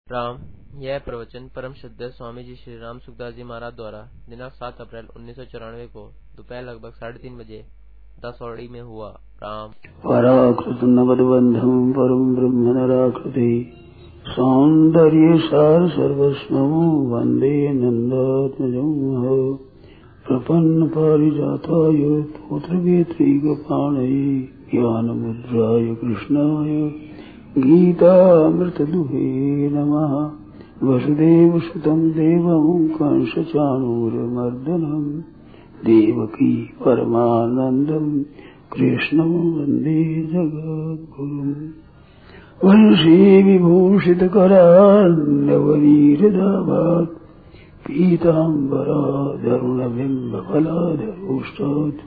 राम। यह प्रवचन परम श्रद्धेय स्वामी जी श्री राम सुखदास जी महाराज द्वारा दिनांक 7 अप्रैल 1994 को दोपहर लगभग 3:30 बजे दसौड़ी में हुआ। राम। पराकृत नवदबंधम परम ब्रह्म नराकृति सौंदर्य सार सर्वस्वं वंदे नंदात्मजं प्रपन्न पारिजाताय पुत्रवेत्रैकपाणये ज्ञानमुद्राय कृष्णाय गीतामृतदुहे नमः। वसुदेवसुतं देवं कंसचाणूरमर्दनं देवकी परमानन्दं कृष्णं वन्दे जगद्गुरुम्। वंशी विभूषितकरान्नवनीरदाभात् पीताम्बरादरुणबिम्बफलाधरोष्टात्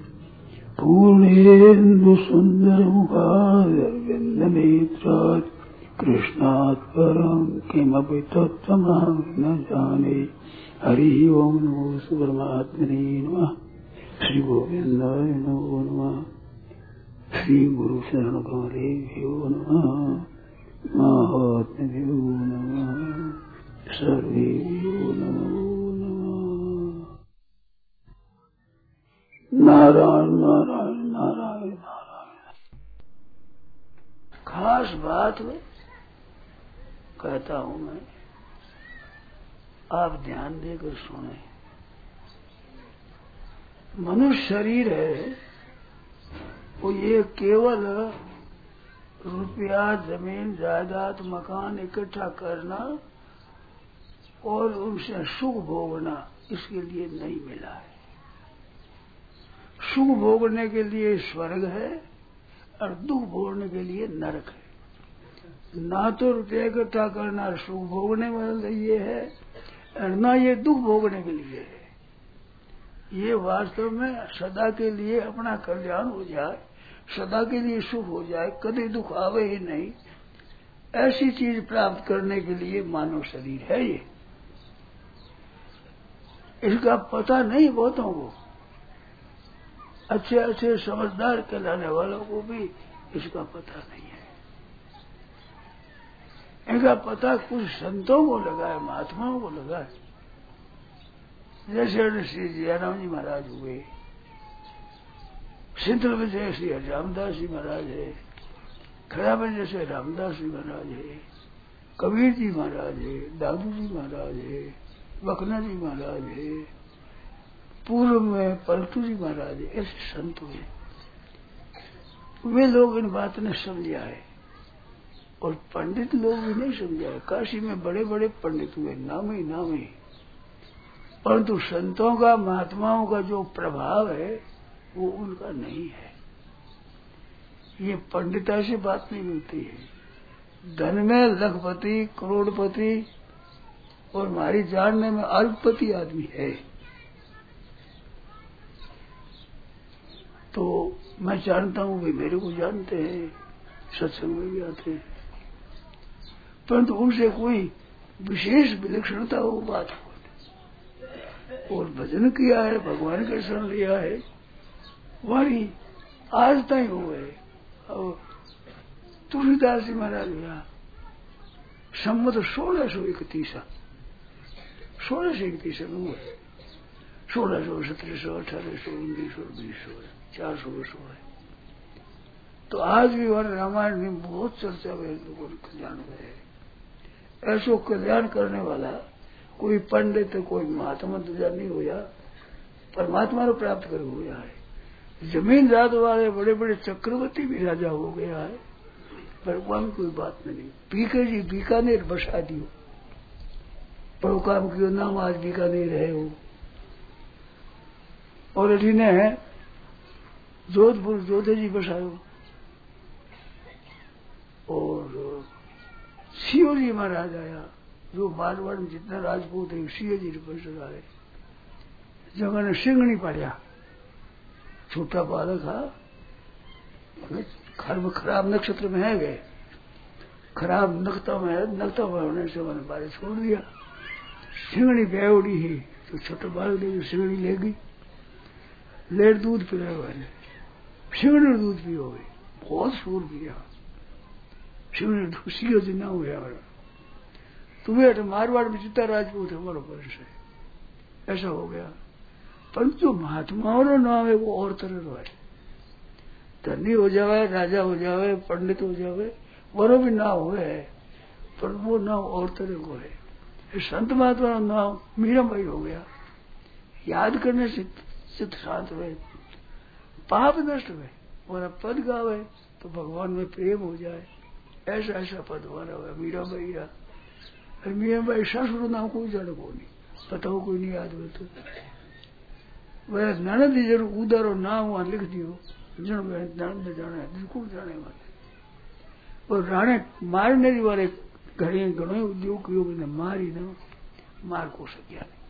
पूर्णेन्दुसुन्दरमुखादरविन्दनेत्रात् कृष्णात् परं किमपि तत्त्वमहं न जाने। हरि ओं नमो परमात्मने नमः। श्री गोविन्दाय नमो नमः। श्री गुरु शरण कमलेभ्यो नमः। महात्म्यो नमः। सर्वेभ्यो नमो नमः। नारायण नारायण नारायण नारायण। खास बात कहता हूं मैं, आप ध्यान देकर सुने। मनुष्य शरीर है वो ये केवल रुपया जमीन जायदाद मकान इकट्ठा करना और उनसे सुख भोगना इसके लिए नहीं मिला है। सुख भोगने के लिए स्वर्ग है और दुख भोगने के लिए नरक है। ना तो रुपया इकट्ठा करना सुख भोगने वाले लिए है और ना ये दुख भोगने के लिए है। ये वास्तव में सदा के लिए अपना कल्याण हो जाए, सदा के लिए सुख हो जाए, कभी दुख आवे ही नहीं, ऐसी चीज प्राप्त करने के लिए मानव शरीर है ये। इसका पता नहीं बहुतों को, अच्छे अच्छे समझदार कहलाने वालों को भी इसका पता नहीं है। इनका पता कुछ संतों को लगा है, महात्माओं को लगा है। जैसे श्री जयराम जी महाराज हुए, सिंधल में जैसे श्री रामदास जी महाराज है, खड़ा में जैसे रामदास जी महाराज है, कबीर जी महाराज है, दादू जी महाराज है, बखना जी महाराज है, पूर्व में पलटू जी महाराज है, ऐसे संत हुए। वे लोग इन बात ने समझा है और पंडित लोग भी नहीं समझा है। काशी में बड़े बड़े पंडित हुए, नाम ही परंतु संतों का महात्माओं का जो प्रभाव है वो उनका नहीं है। ये पंडिता से बात नहीं मिलती है। धन में लखपति करोड़पति और हमारी जानने में अरबपति आदमी है। तो मैं जानता हूं वे मेरे को जानते हैं, सत्संग में भी आते हैं, परंतु उनसे कोई विशेष विलक्षणता वो बात हो और भजन किया है, भगवान के शरण लिया है, वही आज तक हो गए। और तुलसीदास जी महाराज हुआ सम्मत 1631 में हुए। 1600 1700 1800 1900 2000 400 वर्ष हुए। तो आज भी वह रामायण में बहुत चर्चा हुई, लोगों ने कल्याण हुए। ऐसो कल्याण करने वाला कोई पंडित कोई महात्मा तुझा नहीं हुआ, परमात्मा को प्राप्त कर हुआ है। जमीन जात वाले बड़े बड़े चक्रवर्ती भी राजा हो गया है, पर वहां कोई बात नहीं। पीके जी बीकानेर बसा दियो, बड़ो काम कियो, नाम आज बीकानेर है हो। और अभी ने जोधपुर जोधे जी बसायो। और सीओ जी महाराज आया, जो मारवाड़ में जितना राजपूत है सीओ जी बस आए। जगह ने सिंगनी पड़ा, छोटा बालक था, खराब नक्षत्र में है गए, खराब नखता में होने से मैंने बारे छोड़ दिया। सिंगनी बेवड़ी ही तो छोटा बालक ने सिंगनी ले गई, लेट दूध पिलाया मैंने, सिंगनी दूध पियो गई, बहुत सूर पिया, सिंगनी सीओ जी ना हुआ। तुम्हें मारवाड़ में जितना राजपूत है हमारा वंश है, ऐसा हो गया। परंतु जो महात्माओं का नाम है वो और तरह का है। धनी हो जावे, राजा हो जावे, पंडित हो जावे, वो भी नाम हुए है, पर वो नाम और तरह को है। संत महात्मा का नाम मीराबाई हो गया। याद करने से चित्त शांत हुए, पाप नष्ट हुए, और पद गावे तो भगवान में प्रेम हो जाए। ऐसा ऐसा पद हमारा हुआ मीराबाई का। मीराबाई ससुर नाम कोई जाने को नहीं, बताओ कोई नहीं याद हुए तो वह ननद जरूर उदारो नाम वहां लिख दियो, जन ननद जाने बिल्कुल जाने वाले। और राणे मारने वाले घड़ी घणो उद्योग ने मारी न मार को सक्या नहीं।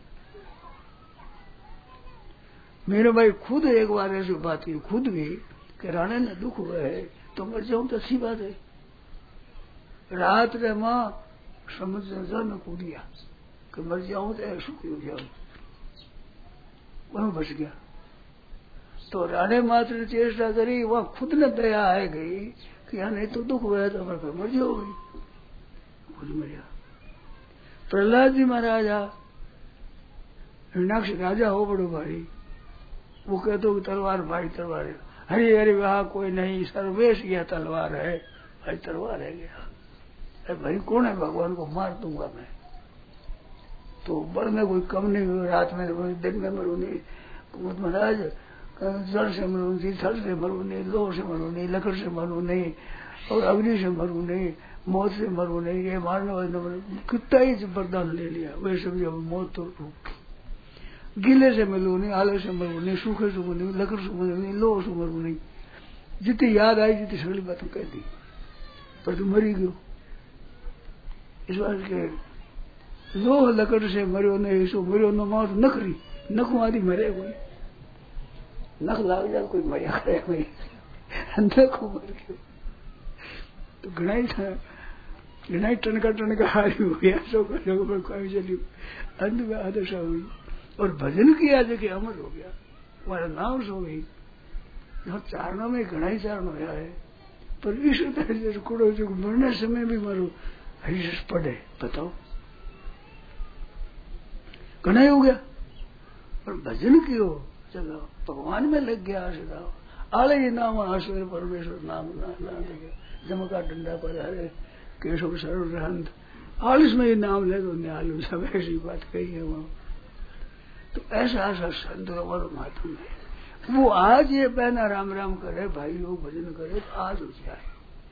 मेरे भाई खुद एक बार ऐसी बात की, खुद भी कि राणे ने दुख हुआ है तो मर जाऊं तो अच्छी बात है। रात रे मां समुद्र में कूदिया कि मर जाऊं तो सुखी हो जाऊं, वह बच गया। तो राणे मात्र ने चेष्टा करी, वहां खुद ने दया आ गई कि यहाँ नहीं तो दुख हुआ तो हमारे मर जाओगी, खुद मर गया। प्रहलाद जी महाराजा हिरणाक्ष राजा हो बड़ो भाई, वो कहते हो तलवार भाई तलवार है, हरे हरे वहां कोई नहीं, सर्वेश यह तलवार है भाई, तलवार है गया। अरे भाई कौन है, भगवान को मार दूंगा मैं। तो बड़ में कोई कम नहीं हुआ, रात में दिन में मरू नहीं, महाराज जल से मरू नहीं, थल से मरू नहीं, लोह से मरू नहीं, लकड़ से मरू नहीं, और अग्नि से मरू नहीं, मौत से मरू नहीं, ये मारने वाले न मरू। कितना ही वरदान ले लिया, वैसे भी अब मौत तो गीले से मिलू नहीं, आले से मरू नहीं, सूखे से मरू नहीं, लकड़ से मरू नहीं, लोह से मरू नहीं। जितनी याद आई जितनी सगली बात कह दी, पर तू मरी गयो। इस बात के लोह लकड़ से मरियो नहीं, सो मरियो न मौत नखरी, नखों आदि मरे कोई, नख लाग जाए कोई मरिया करे कोई, नखों मर गयो। तो घना टनका हारी हो गया, सो पर कोई चली अंत में आदशा हुई। और भजन किया जो कि अमर हो गया, हमारा नाम सो गई। यहाँ चारणों में घना ही चारण होया है, पर इस तरह से कुड़ो जो मरने समय भी मरो हरिश पढ़े, बताओ घना ही हो गया। और भजन कियो चलो भगवान में लग गया, सदा आले ही नाम आश्वर परमेश्वर नाम जमका डंडा पर हरे केशव शरण रहंत, आलिस में ही नाम ले दो न्यालू, सब ऐसी बात कही है वहां। तो ऐसा ऐसा संत और महात्मा है, वो आज ये बहना राम राम करे, भाई लोग भजन करे तो आज हो जाए।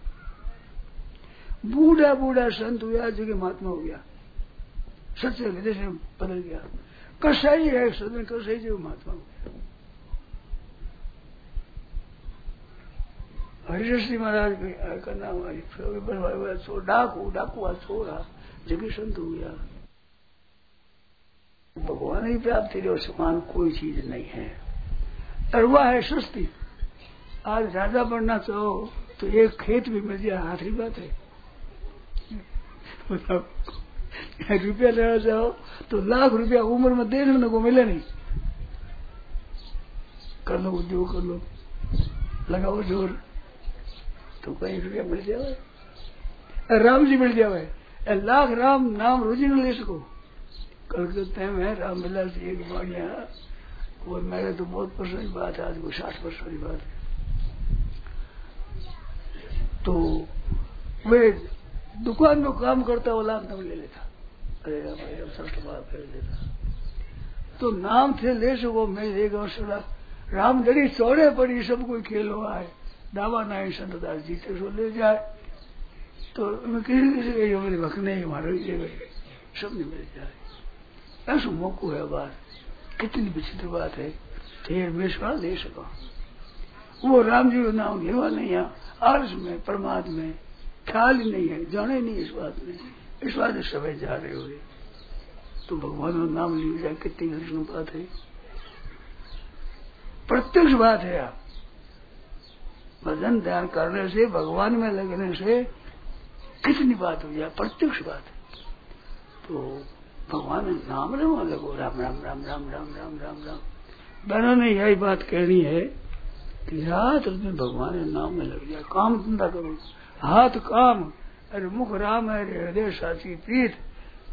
बूढ़ा बूढ़ा संत हुआ जो कि महात्मा हो गया, सच्चे हृदय से बदल गया। कसाई है सदन, कसाई जो महात्मा हो गया। हरिश्री महाराज का नाम आई, डाकू छोड़ा जगह संत हो गया। भगवान ही प्राप्ति रो समान कोई चीज नहीं है। और वह है सस्ती। आज राजा बनना चाहो तो एक खेत भी मिल जाए, हाथ की बात है। रुपया लेना चाहो तो लाख रुपया उम्र में देखने को मिले नहीं। कर लो उद्योग, कर लो, लगाओ जोर तो कहीं रुपया मिल जाए। राम जी मिल जाए, लाख राम नाम रोजी न ले सको। कलकत्ते में राम विलास जी एक बाणिया, और मेरे तो बहुत वर्षों की बात है, आज को 60 वर्षों की बात है। तो वे दुकान में काम करता वो लाख नाम ले लेता, अरे भाई अब 60 बार फेर देता। तो नाम थे ले सको मैं लेगा सड़ा, राम जड़ी चौड़े पड़ी सब कोई खेलो आए, दावा नाई संतदास जीते सो ले जाए। तो किसी के मेरे भक्त नहीं हमारे सब नहीं मिल जाए। ऐसा मौको है बात, कितनी विचित्र बात है। फिर विश्वास दे सको, वो राम जी का नाम लेवा नहीं है, आलस में प्रमाद में ख्याल ही नहीं है, जाने नहीं इस बात में, इस बात में सब जा रहे हो। तो भगवान का नाम लिया जाए, कितनी कृष्ण बात है, प्रत्यक्ष बात है। आप भजन ध्यान करने से, भगवान में लगने से कितनी बात हो जाए, प्रत्यक्ष बात है। तो भगवान नाम लो लगो, राम राम राम राम राम राम राम राम। बहनों ने यही बात कहनी है कि रात दिन भगवान नाम में लग जाए, काम धंधा करो, हाथ काम, अरे मुख राम है, हृदय साची प्रीत,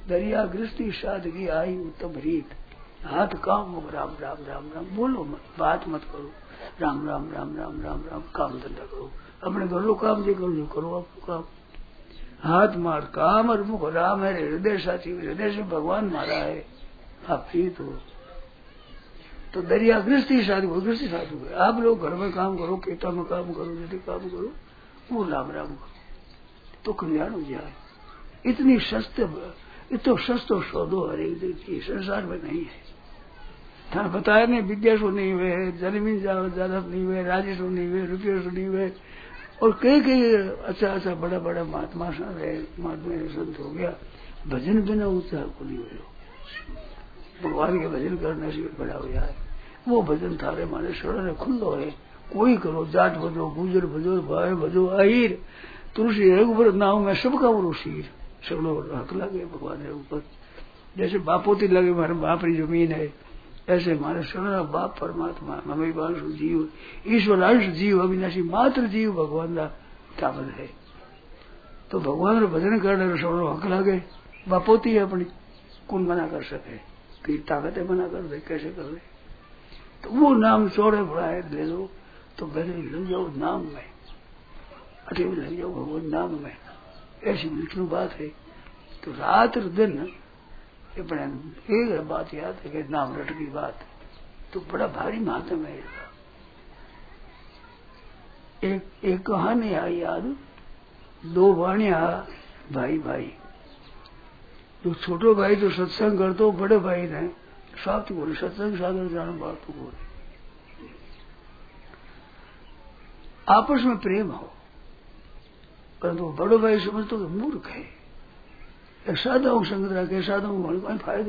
दरिया गृहस्थी सादगी आई उत्तम रीत। हाथ काम हो, राम राम राम राम बोलो मत, बात मत करो, राम राम राम राम राम राम काम धंधा करो, अपने घर लो काम जो करो, जो करो आपको काम। हाथ मार काम और मुख राम है, हृदय साची, हृदय से भगवान मारा है, आप प्रीत हो। तो दरिया गृहस्थी साधु, गृहस्थी साधु है। आप लोग घर में काम करो, खेतों में काम करो, यदि काम करो, वो राम राम करो तो कल्याण हो जाए। इतनी सस्ते, इतो सस्तो सौदो हर एक चीज संसार में नहीं है। थाने बताया नहीं, विद्या सो नहीं हुए, जमीन ज्यादा नहीं हुए, राजस्व नहीं हुए, रुपये सो नहीं हुए, और कई अच्छा अच्छा बड़ा बड़ा महात्मा है, महात्मा संत हो गया, भजन बिना उत्साह को नहीं हुए। भगवान के भजन करने से बड़ा हो जाए। वो भजन थारे मारे शरण खुल्लो है, कोई करो, जाट भजो, गुजर भजो, भाई भजो, आहिर तुलसी रघुबर नाव में सबका वो शीर, सब लोग हक लगे भगवान के ऊपर। जैसे बापोती लगे हमारे बाप की जमीन है, ऐसे हमारे शरण बाप परमात्मा मम्मी बांसु जीव ईश्वर अंश जीव अविनाशी मात्र जीव भगवान का ताकत है। तो भगवान का भजन करने शरण हक लगे, बापोती है अपनी, कौन मना कर सके कि ताकत है मना कर दे, कैसे कर दे। तो वो नाम चौड़े बड़ा है, ले लो तो पहले लग जाओ नाम में, अटे लग जाओ भगवान नाम में, ऐसी विष्णु बात है। तो रात दिन अपने एक बात याद है कि नाम रट की बात, तो बड़ा भारी महात्म है। एक कहानी आई याद, दो वाणिया भाई भाई, जो छोटो भाई जो सत्संग कर दो, बड़े भाई ने साथ बोले सत्संग साधन जान बात तो बोले, आपस में प्रेम हो, परंतु बड़ो भाई समझते तो मूर्ख है, साधाओं संगत रखे, साधाओं को कोई फायदो।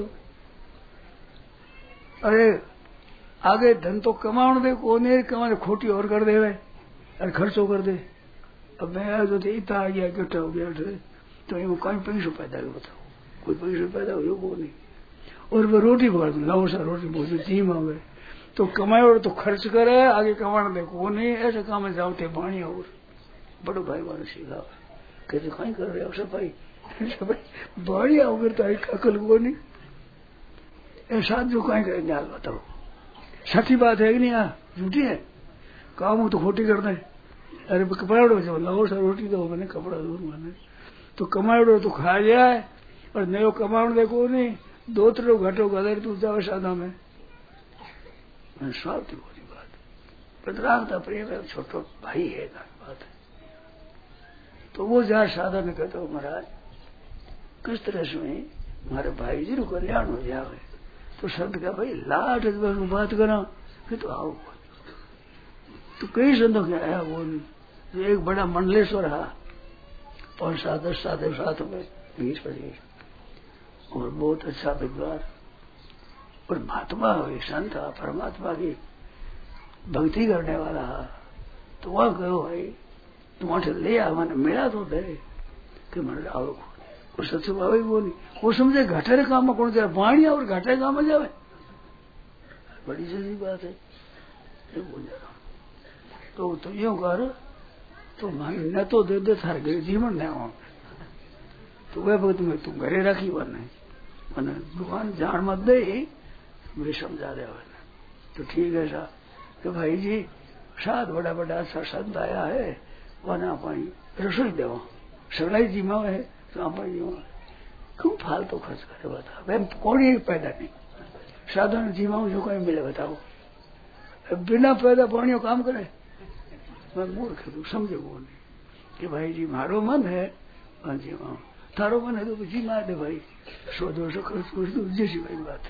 अरे आगे धन तो कमाण दे, कोने कमाने खोटी और कर दे और खर्चो कर दे। अब मैं आया तो इतना आ गया, इकट्ठा हो गया, तो ये कहीं पैसों पैदा हो, बताओ कोई पैसों पैदा हो वो नहीं। और वो रोटी पकड़ दो, लाओ सा रोटी बहुत जी मांगे, तो कमाए और तो खर्च करे, आगे कमाने दे को नहीं, ऐसे काम में जाओ थे पानी। और बड़ो भाई वाले सीखा कहते कहीं कर रहे हो सफाई, बढ़िया हो तो अकल को नहीं, ऐसा जो कहीं करे न्याल बताओ, सच्ची बात है कि नहीं, झूठी है, काम तो खोटी कर दे। अरे कपड़ा जो लाओ सा रोटी दो, मैंने कपड़ा दो मैंने, तो कमाड़ो तो खा जाए और नयो कमाण देखो नहीं, दो त्रो घटो गदर तू जाओ सादा में, स्वार्थी बोली बात। बदरागता प्रेम है, छोटो भाई है बात है। तो वो जहाँ साधा ने कहते हो महाराज किस तरह से हमारे भाई जी को कल्याण हो जाए, तो संत का भाई लाठ बात करा, फिर तो आओ। तो कई संतों के आया वो नहीं, एक बड़ा मंडलेश्वर है और साधु साथ में 20 पड़े, और बहुत अच्छा विद्वान और महात्मा हुई, संत परमात्मा की भक्ति करने वाला है। तो वह कहो भाई तुम अठे ले आ, मैंने मिला तो दे कि मैंने आओ, और सच भाई वो नहीं, वो समझे घाटे काम में कौन जाए, वाणिया और घाटे काम में जावे, बड़ी जल्दी बात है। तो यूं कर तो न तो दे थार गए जीवन न हो, तो वह भक्त में तुम घरे रखी वन मैंने भगवान जान मत दे, मुझे समझा दे। तो ठीक है साहब, तो भाई जी साथ बड़ा बड़ा अच्छा संत आया है, वना पाई रसोई देवा सगलाई जीमा है, तो आप क्यों फालतू खर्च करे बताओ, वह कोई पैदा नहीं, साधारण जीवाओं जो कहीं मिले बताओ, बिना पैदा पानियों काम करे। मैं मूर्ख हूँ, समझे वो नहीं कि भाई जी मारो मन है जीवा, थारो मन है तो जी मार दे भाई, 100-200 खर्च कर दो, जैसी भाई बात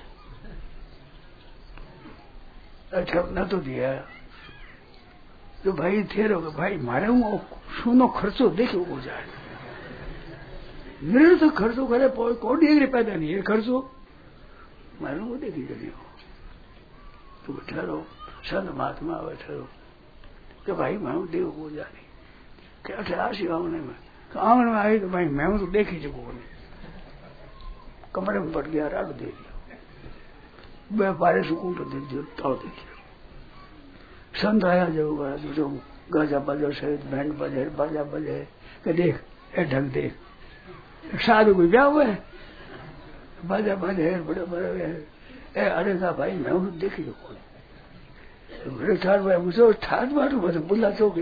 है। अच्छा न तो दिया तो भाई थे रहो भाई मारे हूँ सुनो खर्चो देखे हो जाए, मेरे तो खर्चो करे कोई एक पैदा नहीं है, खर्चो मारे वो देखी जल्दी हो, तो ठहरो संत महात्मा बैठे रहो कि भाई मैं देव हो जाने कि 88 आंगन में आई, तो भाई मैं तो देखी चुको नहीं, कमरे में पट गया, राड दे दिया, मैं पारे सुकून तो दे दिया, तोड़ दे दिया। संत आया जो गाजा बजो सहित बैंड बजे बाजा बजे कि देख ए ढंग देख, साधु कोई ब्याह हुआ है, बाजा बाजा है बड़े बड़े है अरे का भाई मैं उन्हें देखी कौन बड़े ठाट भाई मुझे ठाट बाटू बस बुला चौक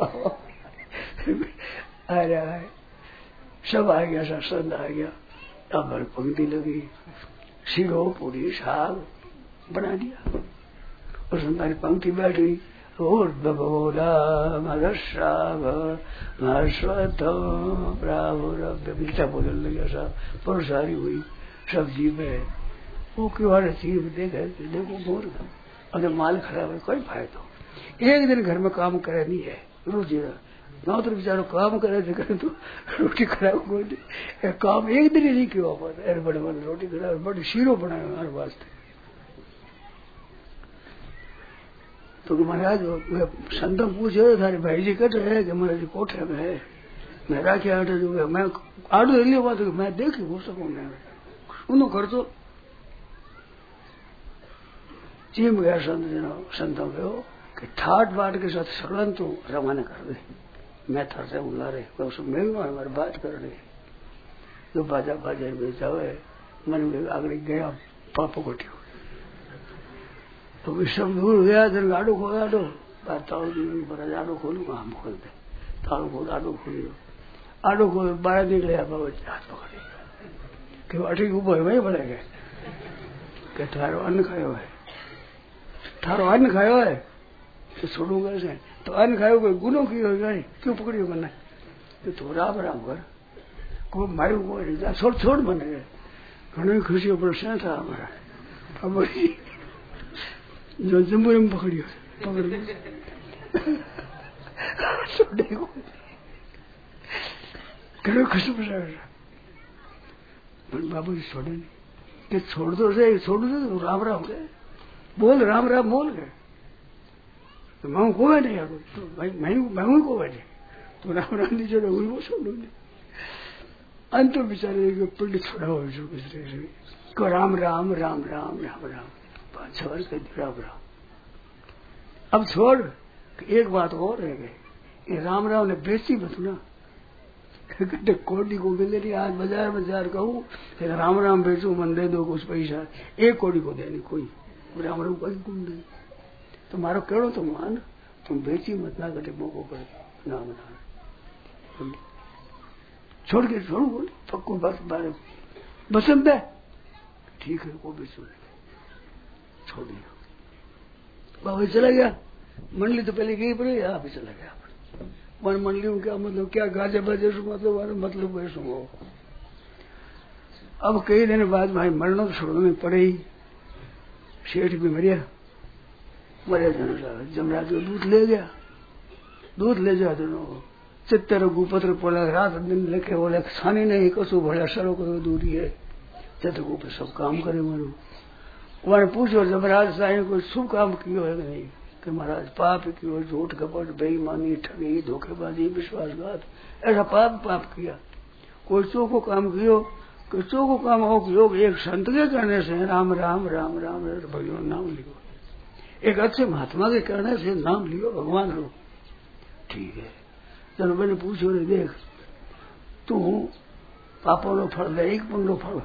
आ रहा है सब आ गया सत्संग आ गया अब पंक्ति लगी शिरो पूरी साग बना दिया और हमारी पंक्ति बैठ गई और बबोला गीता बोलने लगा साहब पर सारी हुई सब्जी में वो क्यों आ रही देखे देखो मोर अगर माल खराब है कोई फायदा एक दिन घर में काम करे नहीं है रोज ना तो बेचारो काम करे तो रोटी खराब हो काम एक दिन ही नहीं क्यों अरे बड़े बड़े रोटी खराब बड़े शीरो बनाए हमारे वास्ते तो महाराज संतम पूछे थारे भाई जी कट रहे कि महाराज कोठे में है मैं राखे आटे जो मैं आडो लियो बात मैं देखी हो सकूं मैं उनो कर तो चीम गया संतों को कि ठाट बाट के साथ सगलन तो रवाना कर दे मैं थर से उला रहे उसको मिलना है हमारी बात कर रहे जो बाजा बाजा में जावे मन में आगे गया पापो को ठियो तो विश्व दूर गया जब आडो खोल आडो ताड़ो आडो खोलू हम खोल दे ताड़ो खोल आडो खोल बाहर निकले बाबा हाथ पकड़े कि अठी ऊपर वही बने गए कि थारो अन्न खायो है थारो अन्न खायो है तो छोड़ूंगा से तो अन्न खायो कोई गुनो कियो है क्यों पकड़ियो मैंने तो थोड़ा राम कर को मारू को छोड़ छोड़ बने गए घणी खुशी पर से था हमारा अब जो जम्बूरे में पकड़ियो पकड़ छोड़े को घणी खुशी पर बाबू जी छोड़े नहीं कि छोड़ दो से छोड़ दो तो राम राम गए बोल राम राम बोल गए तो मैं को नहीं यार तो भाई मैं को बैठे तो राम राम नहीं छोड़े वो छोड़ो नहीं अंत बेचारे पिंड छोड़ा हो को राम राम राम राम राम राम 5-6 वर्ष के राम राम अब छोड़ एक बात और रह गई ये राम राम ने बेची मत ना कोटी को मिले नहीं आज बाजार कहूँ राम राम बेचू मन दे दो कुछ पैसा एक कोटी को देनी कोई राम राम कहीं गुण नहीं तो मारो केड़ो तो मान तुम बेची मत ना कटे मोको कर नाम नाम छोड़ के छोड़ू बोले पक्को बस बारे बसंत है ठीक है वो बेचू छोड़ दिया बाबा चला गया मंडली तो पहले गई पड़े यहाँ पे चला गया मन मंडली में क्या मतलब क्या गाजे बाजे मतलब वैसू हो अब कई दिन बाद भाई मरना तो छोड़ने पड़े ही सेठ भी मरिया जमराज को दूध ले गया दूध ले जा दोनों चित्तर गुपत्र पोला रात दिन लेके बोले छानी नहीं कसू भोला सरो को दूरी है चित्र गुप सब काम करे मरू उन्होंने पूछो जमराज साहब कोई शुभ काम कियो है नहीं कि महाराज पाप कियो झूठ कपट बेईमानी ठगी धोखेबाजी विश्वासघात ऐसा पाप किया कोई चोखो काम कियो कि चोखो काम हो कियो एक संत के कहने से राम राम राम राम भगवान नाम लियो एक अच्छे महात्मा के कहने से नाम लियो भगवान लो ठीक है चलो मैंने पूछो रे देख तू पापों नो फल दे एक पुण्य फल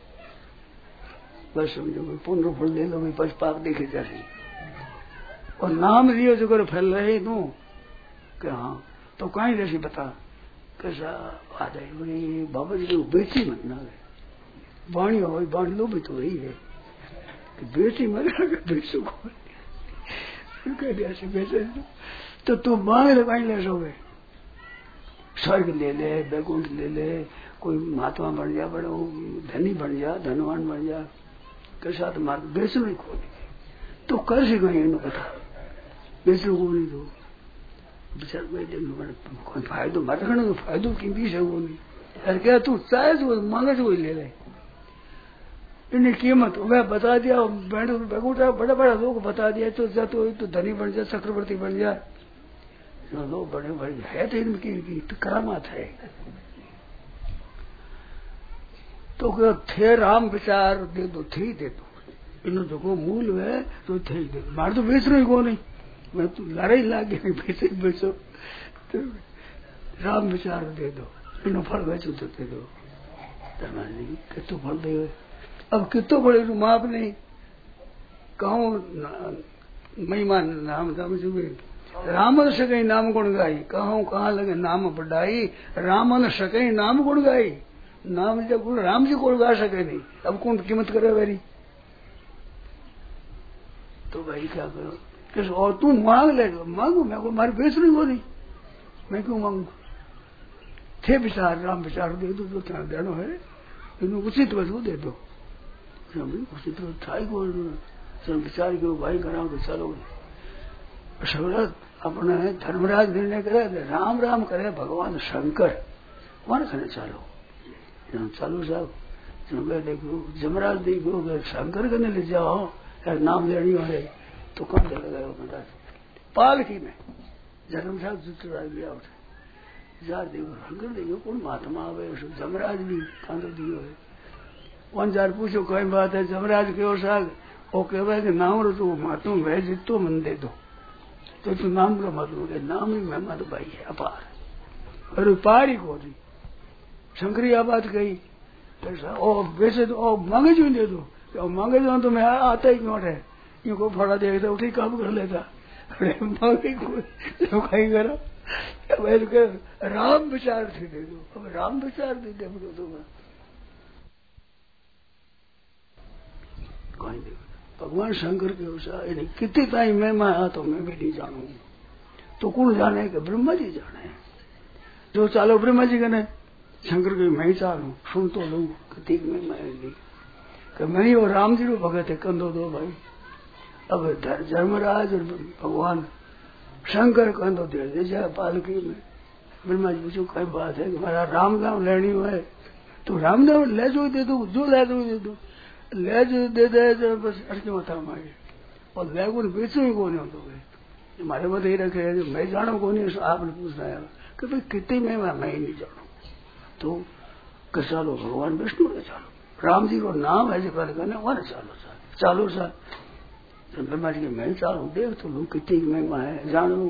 बस समझो पुण्य फल दे लो भाई पच पाप देखे जाए और नाम लियो जो कर फैल रहे तू कि हाँ तो कहीं जैसी बता कैसा आ जाए बाबा जी को बेची मत ना बाणी हो बाणी लो भी तो वही है कि बेची मत बेचो ऐसे बेचे तो तू मांग ले कहीं ले सोगे स्वर्ग ले ले बैकुंठ ले ले कोई महात्मा बन जा बड़ो धनी बन जा धनवान बन जा कैसा तो मार्ग बेचो नहीं खोल तो कर से कहीं बता बेचो को नहीं दो बेचार कोई फायदो मत करने तो फायदो की भी सको नहीं अरे क्या तू चाहे तो मांगे तो ले ले इन्हें कीमत मैं बता दिया बैकुंठा बड़ा बड़ा लोग बता दिया तो जा तो धनी बन जा चक्रवर्ती बन जा लोग बड़े बड़े है तो इनकी तो करामात है तो क्या थे राम विचार दे दो थे दे दो इन जो मूल है तो थे दे दो मार तो बेच रही को नहीं मैं तो लड़ाई लागे नहीं बेचो तो राम विचार दे दो इन फल बेचो तो दे दो तू फल दे अब कितो बड़े माप नहीं कहूं महिमा नाम धाम जुबे राम न सके नाम गुण गाई कहूं कहाँ लगे नाम बढ़ाई राम न सके नाम गुण गाई नाम जब गुण राम जी को गा सके नहीं अब कौन कीमत करे मेरी तो भाई क्या करो किस और तू मांग ले मांगू मैं को मारी बेच नहीं हो नहीं मैं क्यों मांगू थे विचार राम विचार दे दो जो क्या देना है इन्हों उचित वस्तु दे दो उचित थाई को विचार करो भाई कराओ तो चलो शबरत अपने धर्मराज निर्णय करे राम राम करे भगवान शंकर वन खने चालो चालू साहब देखो जमराज देखो शंकर कने ले जाओ नाम लेनी है तो कौन चले गए पालकी में जन्म साहब जुतराज लिया उठे जार देखो शंकर देखो कौन महात्मा आवे जमराज भी कांदो दियो है वन जार पूछो कोई बात है जमराज क्यों साग वो कहवा कि नाम रो तो मातू वह जितो मन दे दो तो तू नाम का मतलब है नाम ही मेहमान भाई है अपार और पार ही को दी शंकरी बात कही ऐसा ओ वैसे तो ओ मांगे जो दे दो मांगे जो तो मैं आता ही क्यों है इनको फड़ा देखता उठी काम कर लेता अरे मांगे को कहीं करो राम विचार थी दे दो अब राम विचार दे दे तुम्हें कहीं देखो भगवान शंकर के अनुसार कितनी टाइम में आया तो मैं भी नहीं जानू तो कौन जाने कि ब्रह्मा जी जाने जो चालो ब्रह्मा जी कने शंकर के मैं ही चालू सुन तो लू कितनी में नहीं कि मैं और राम जी रो भगत है कंधो दो भाई अब धर्मराज और भगवान शंकर कंधो दे जाए पालकी में ब्रह्मा जी पूछो कई बात है कि हमारा राम नाम लेनी है तो राम नाम ले जो दे दो जो ले दो दे दो ले जो दे दे बस अड़के मथा मांगे और ले को बेचो ही कौन होते गए हमारे मत ही रखे जो मैं जानू कौन आपने पूछना है कि भाई कितनी में मैं ही नहीं जानू तो चालो भगवान विष्णु ने चालो राम जी को नाम है जो पहले कहने वह चालो सर ब्रह्मा जी मैं चालू देख तो लू कितनी महिमा है जानू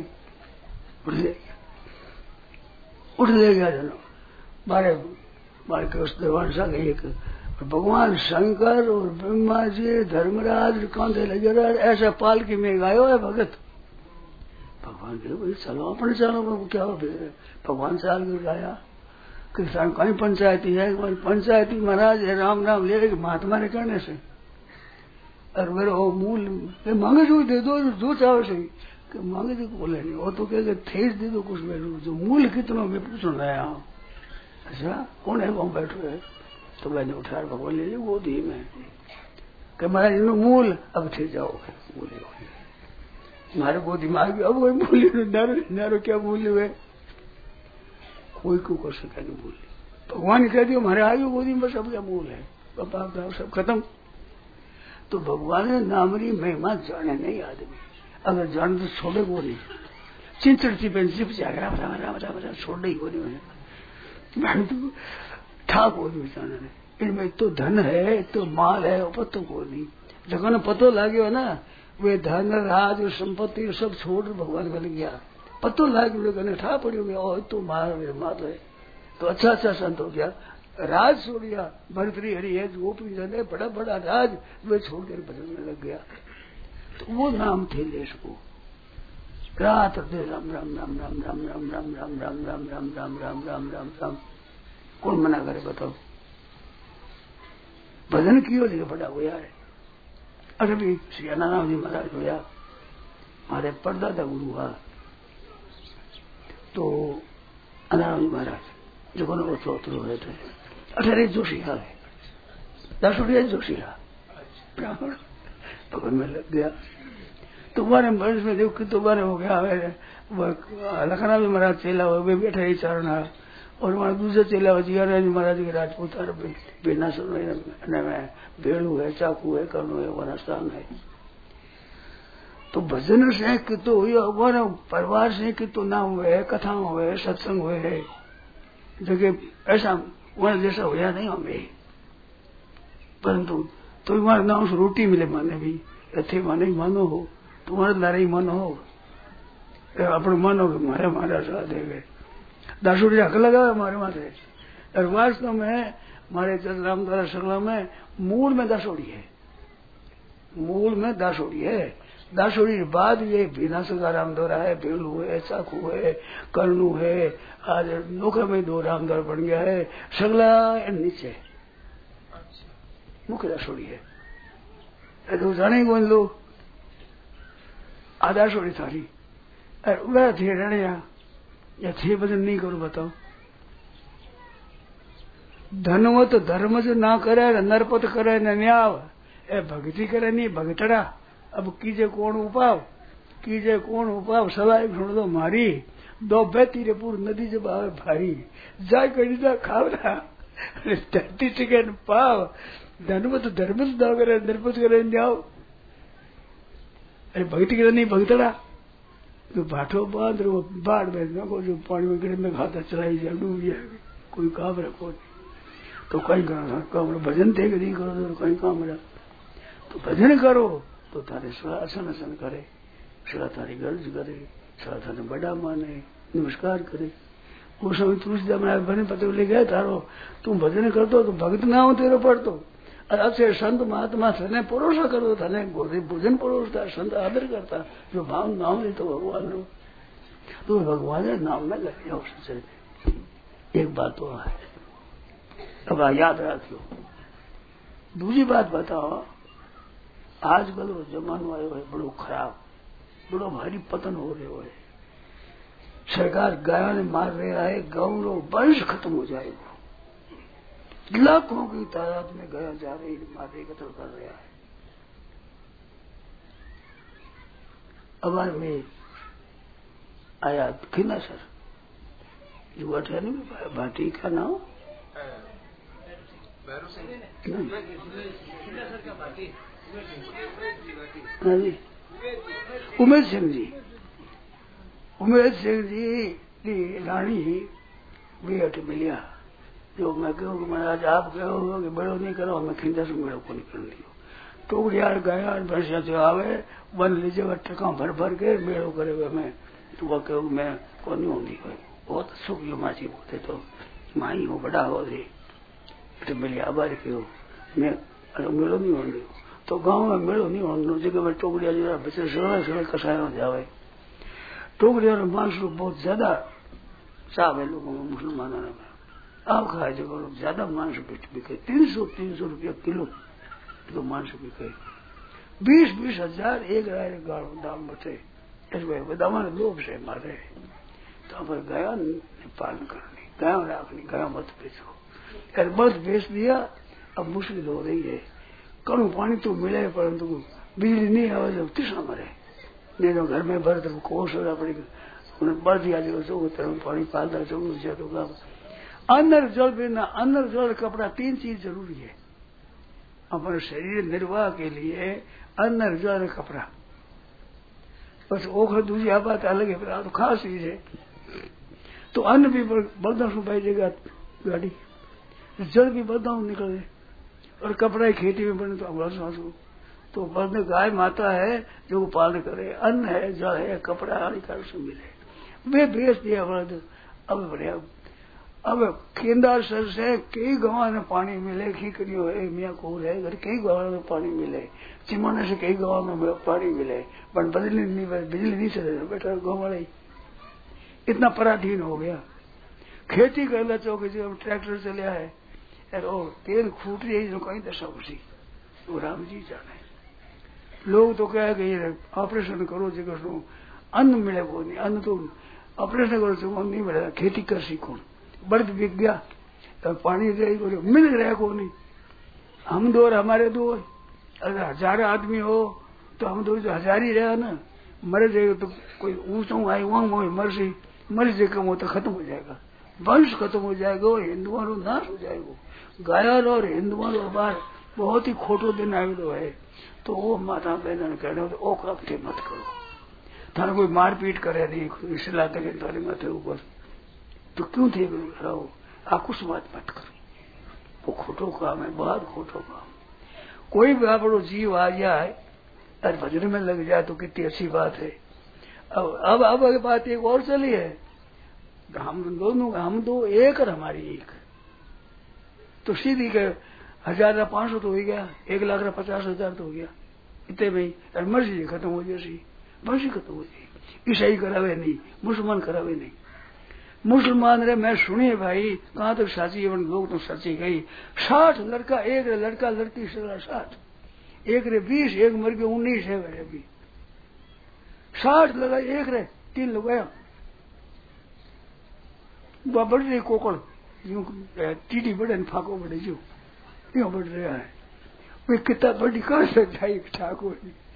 उठ ले गया जनो बारे बारे के उस देवान सा एक भगवान शंकर और ब्रह्मा जी धर्मराज कांधे लगे रहे ऐसा पालकी में गायो है भगत भगवान के भाई चलो अपने चलो क्या हो भगवान चाल कर गाया किसान कहीं पंचायती है पंचायती महाराज है राम नाम ले महात्मा ने करने से और मेरे वो मूल मांगे जो दे दो जो चाहो सही कि मांगे जो बोले नहीं वो तो कहे ठेस दे दो कुछ मेरे जो मूल कितना मैं पूछना रहा हूँ अच्छा कौन है वहां बैठो है तो मैंने उठा भगवान ले ली गोदी में कि महाराज इन्हों मूल अब थे जाओगे बोले हमारे गोदी में आ गया अब वही मूल्य नारो क्या मूल्य हुए कोई को कर सका नहीं मूल्य भगवान कह दियो हमारे आयु गोदी में बस अब क्या मूल है पापा सब खत्म तो भगवान ने नामरी महिमा जाने नहीं आदमी अगर जान तो छोड़े को नहीं चिंतन चिपन चिप जाएगा राम राम राम राम छोड़ ही को नहीं तो ठाक हो जाने इनमें तो धन है तो माल है वो पतो को नहीं जगह पतो लागो ना वे धन राज और संपत्ति सब छोड़ भगवान बन गया पतो लाग ठा पड़ो गया और तो माल है तो अच्छा संत हो गया राज छोड़ दिया भरतरी हरि है गोपी जन है बड़ा बड़ा राज वे छोड़ कर भजन में लग गया तो वो नाम थे देश को रात राम राम राम राम राम राम राम राम राम राम राम राम राम राम राम राम कौन मना करे बताओ भजन कियो लेकिन बड़ा हुआ है अरे भी श्री अनाराम जी महाराज हुआ हमारे परदादा गुरु हुआ तो अनाराम जी महाराज जो को चौथर हुए थे 18 जोशिया है 10 जोशिया ब्राह्मण भगवान में लग गया तो बारे वर्ष में देखो कितने बारे हो गया लखना भी महाराज चेला हुआ वे भी 18 चारण और हमारा दूसरा चेला जियाराज महाराज के राजपूत में भेड़ू है चाकू है कर्णो है वनस्थान है तो भजन से कितो हुआ परिवार से कितो नाम हुए कथा हुए सत्संग हुए जगह ऐसा वहां जैसा होया नहीं हमें परंतु तो हमारे नाम से रोटी मिले माने भी थे माने ही मानो हो तुम्हारे लारे ही मानो हो अपने मानो कि मारे महाराज साथ है दासूरी हक लगा हमारे माथे और वास्तव में हमारे राम द्वारा संग्रह में मूल में दासोड़ी है, मूल में दासोड़ी है। दासोड़ी के बाद ये विनाश का राम द्वारा है, बेलू है, चाकू है, कर्णू है, आज नौका में 2 राम द्वारा बन गया है। संग्रह नीचे मुख्य दासोड़ी है। तो जाने कौन लोग आधा सोड़ी थारी वह थे रड़िया या थे भजन नहीं करो बताओ। धनवत धर्म जो ना करे नरपत करे न न्याव ए भक्ति करे नहीं भगतड़ा। अब कीजे कौन उपाव, कीजे कौन उपाव सवाई सुन दो मारी 2 बेती रे पूर नदी जब आवे भारी जाय कड़ी जा खावरा धरती टिके पाव। धनवत धर्म ना करे नरपत करे न्याव अरे भक्ति करे नहीं भगतड़ा। तो भाठो बांध रो बाढ़ में नको जो पानी में गिर में खाता चलाई जाए डूब जाए कोई काम रखो नहीं। तो कहीं काम भजन थे नहीं करो तो कहीं काम रहा। तो भजन करो तो थारे आसन आसन करे, सड़ा थारी गर्ज करे, सड़ा थाने बड़ा माने, नमस्कार करे। उस समय तुलसीदास महाराज भजन पत्र ले गए थारो तुम भजन कर दो तो भक्त ना हो तेरे पर तो अच्छे संत महात्मा थने परोसा करो थाने भोजन परोसता संत आदर करता जो भाव ना हो तो भगवान रो तो भगवान नाम में लग जाओ संचय। एक बात तो है अब याद रखियो। दूसरी बात बताओ आजकल वो जमानो आयो है बड़ो खराब, बड़ो भारी पतन हो रहे हो। सरकार गायों ने मार रहा है, गौ वंश खत्म हो जाएगा। लाखों की तादाद में गया जा रही मारे कत्ल कर रहा है। अबार में आया खिना सर जो अठाने में भाटी का नाम उमेश सिंह जी, उमेश सिंह जी रानी भी अट मिलिया। जो मैं कहूँ कि महाराज आप कहो कि बड़ो नहीं करो हमें खिंदा से मेरे को निकल लियो। टोकरिया गया भैंसिया जो आवे बन लीजिए टका भर भर के मेड़ो करे हुए मैं तो वह कहूँ मैं को नहीं होंगी बहुत सुख जो माची होते तो माई हो बड़ा हो रही मिली आबार क्यों मैं मेड़ो नहीं होंगी तो गाँव में मेड़ो नहीं होने जगह में टोकरिया जो बच्चे सरल सरल कसाया हो जावे। टोकरिया में मांस लोग बहुत ज्यादा चावे लोगों में मुसलमानों में आप खाए जगह ज्यादा मांस बिके 300 रुपया किलो तो मांस बिके 20-20 हजार एक राय गाड़ो दाम बचे दामा लोभ से मारे। तो पर गया पालन करनी गया रखनी गया मत बेचो यार मत बेच दिया। अब मुश्किल हो रही है कड़ू पानी तो मिले परंतु बिजली नहीं आवे जब तीसरा मरे नहीं तो घर में भर तो कोस हो पड़ेगा उन्हें बढ़ दिया जो पानी पालता चौक तो अन्न जल बिना अन्न जल कपड़ा 3 चीज जरूरी है अपने शरीर निर्वाह के लिए। अन्न जल कपड़ा बस ओखर दूसरी बात अलग है तो खास चीज है। तो अन्न भी बलदाऊ से पाइएगा गाड़ी जल भी बलदाऊ निकले और कपड़ा ही खेती में बने तो अगला तो बल्द गाय माता है जो पालन करे अन्न है जल है कपड़ा आदि से मिले वे बेच दिया बल्द। अब बढ़िया अब केंदार सर से कई गाँव में पानी मिले खीकरियो है मियाँ कोर है घर कई गाँव में पानी मिले चिमाने से कई गाँव में पानी मिले पर बिजली नहीं चले बेटा गाँव वाले इतना पराधीन हो गया। खेती कर ला चौके जब ट्रैक्टर चले है और तेल फूट रही है कहीं दशा उसी तो राम जी जाने। लोग तो क्या कि ऑपरेशन करो जगह अन्न मिले को नहीं अन्न तो ऑपरेशन करो तो नहीं मिलेगा खेती कर सीखो बर्द बिक गया तो पानी मिल रहा को नहीं। हम 2 और हमारे 2 अगर 1000 आदमी हो तो हम 2 जो 1000 ही रहा ना मर जाएगा तो कोई ऊंचा आई वहां मर जाएगा वो तो खत्म हो जाएगा वंश खत्म हो जाएगा और हिंदुओं को नाश हो जाएगा। गायल और हिंदुओं को बार बहुत ही खोटो दिन आवेलो है तो वो माता बहन कह रहे हो काम मत करो थाने कोई मारपीट करे नहीं सलाह तक थारे माथे ऊपर तो क्यों थे रहो आकुश बात मत करो वो खोटो काम है बहुत खोटो काम। कोई भी आपको जीव आ जाए और भजन में लग जाए तो कितनी अच्छी बात है। अब बात एक और चली है हम 2 एक और हमारी एक तो सीधी के 1500 तो हो गया, 1,50,000 तो हो गया इतने में। और मर्जी खत्म हो जाए, मर्जी खत्म हो जाए। ईसाई करावे नहीं, मुसलमान करावे नहीं। मुसलमान रे मैं सुनिए भाई कहाँ तक साची है, लोग तो सच्ची गई। 60 लड़का, एक रे लड़का लड़की 60, एक रे 20, एक मर गए 19 है मेरे भी। 60 लगा, एक रे 3 लोग गया। बढ़ रही कोकड़ यूं टीटी बढ़े न फाको बढ़े जो यूं बढ़ रहा है। वे कितना बड़ी कर सकता है ठाकुर।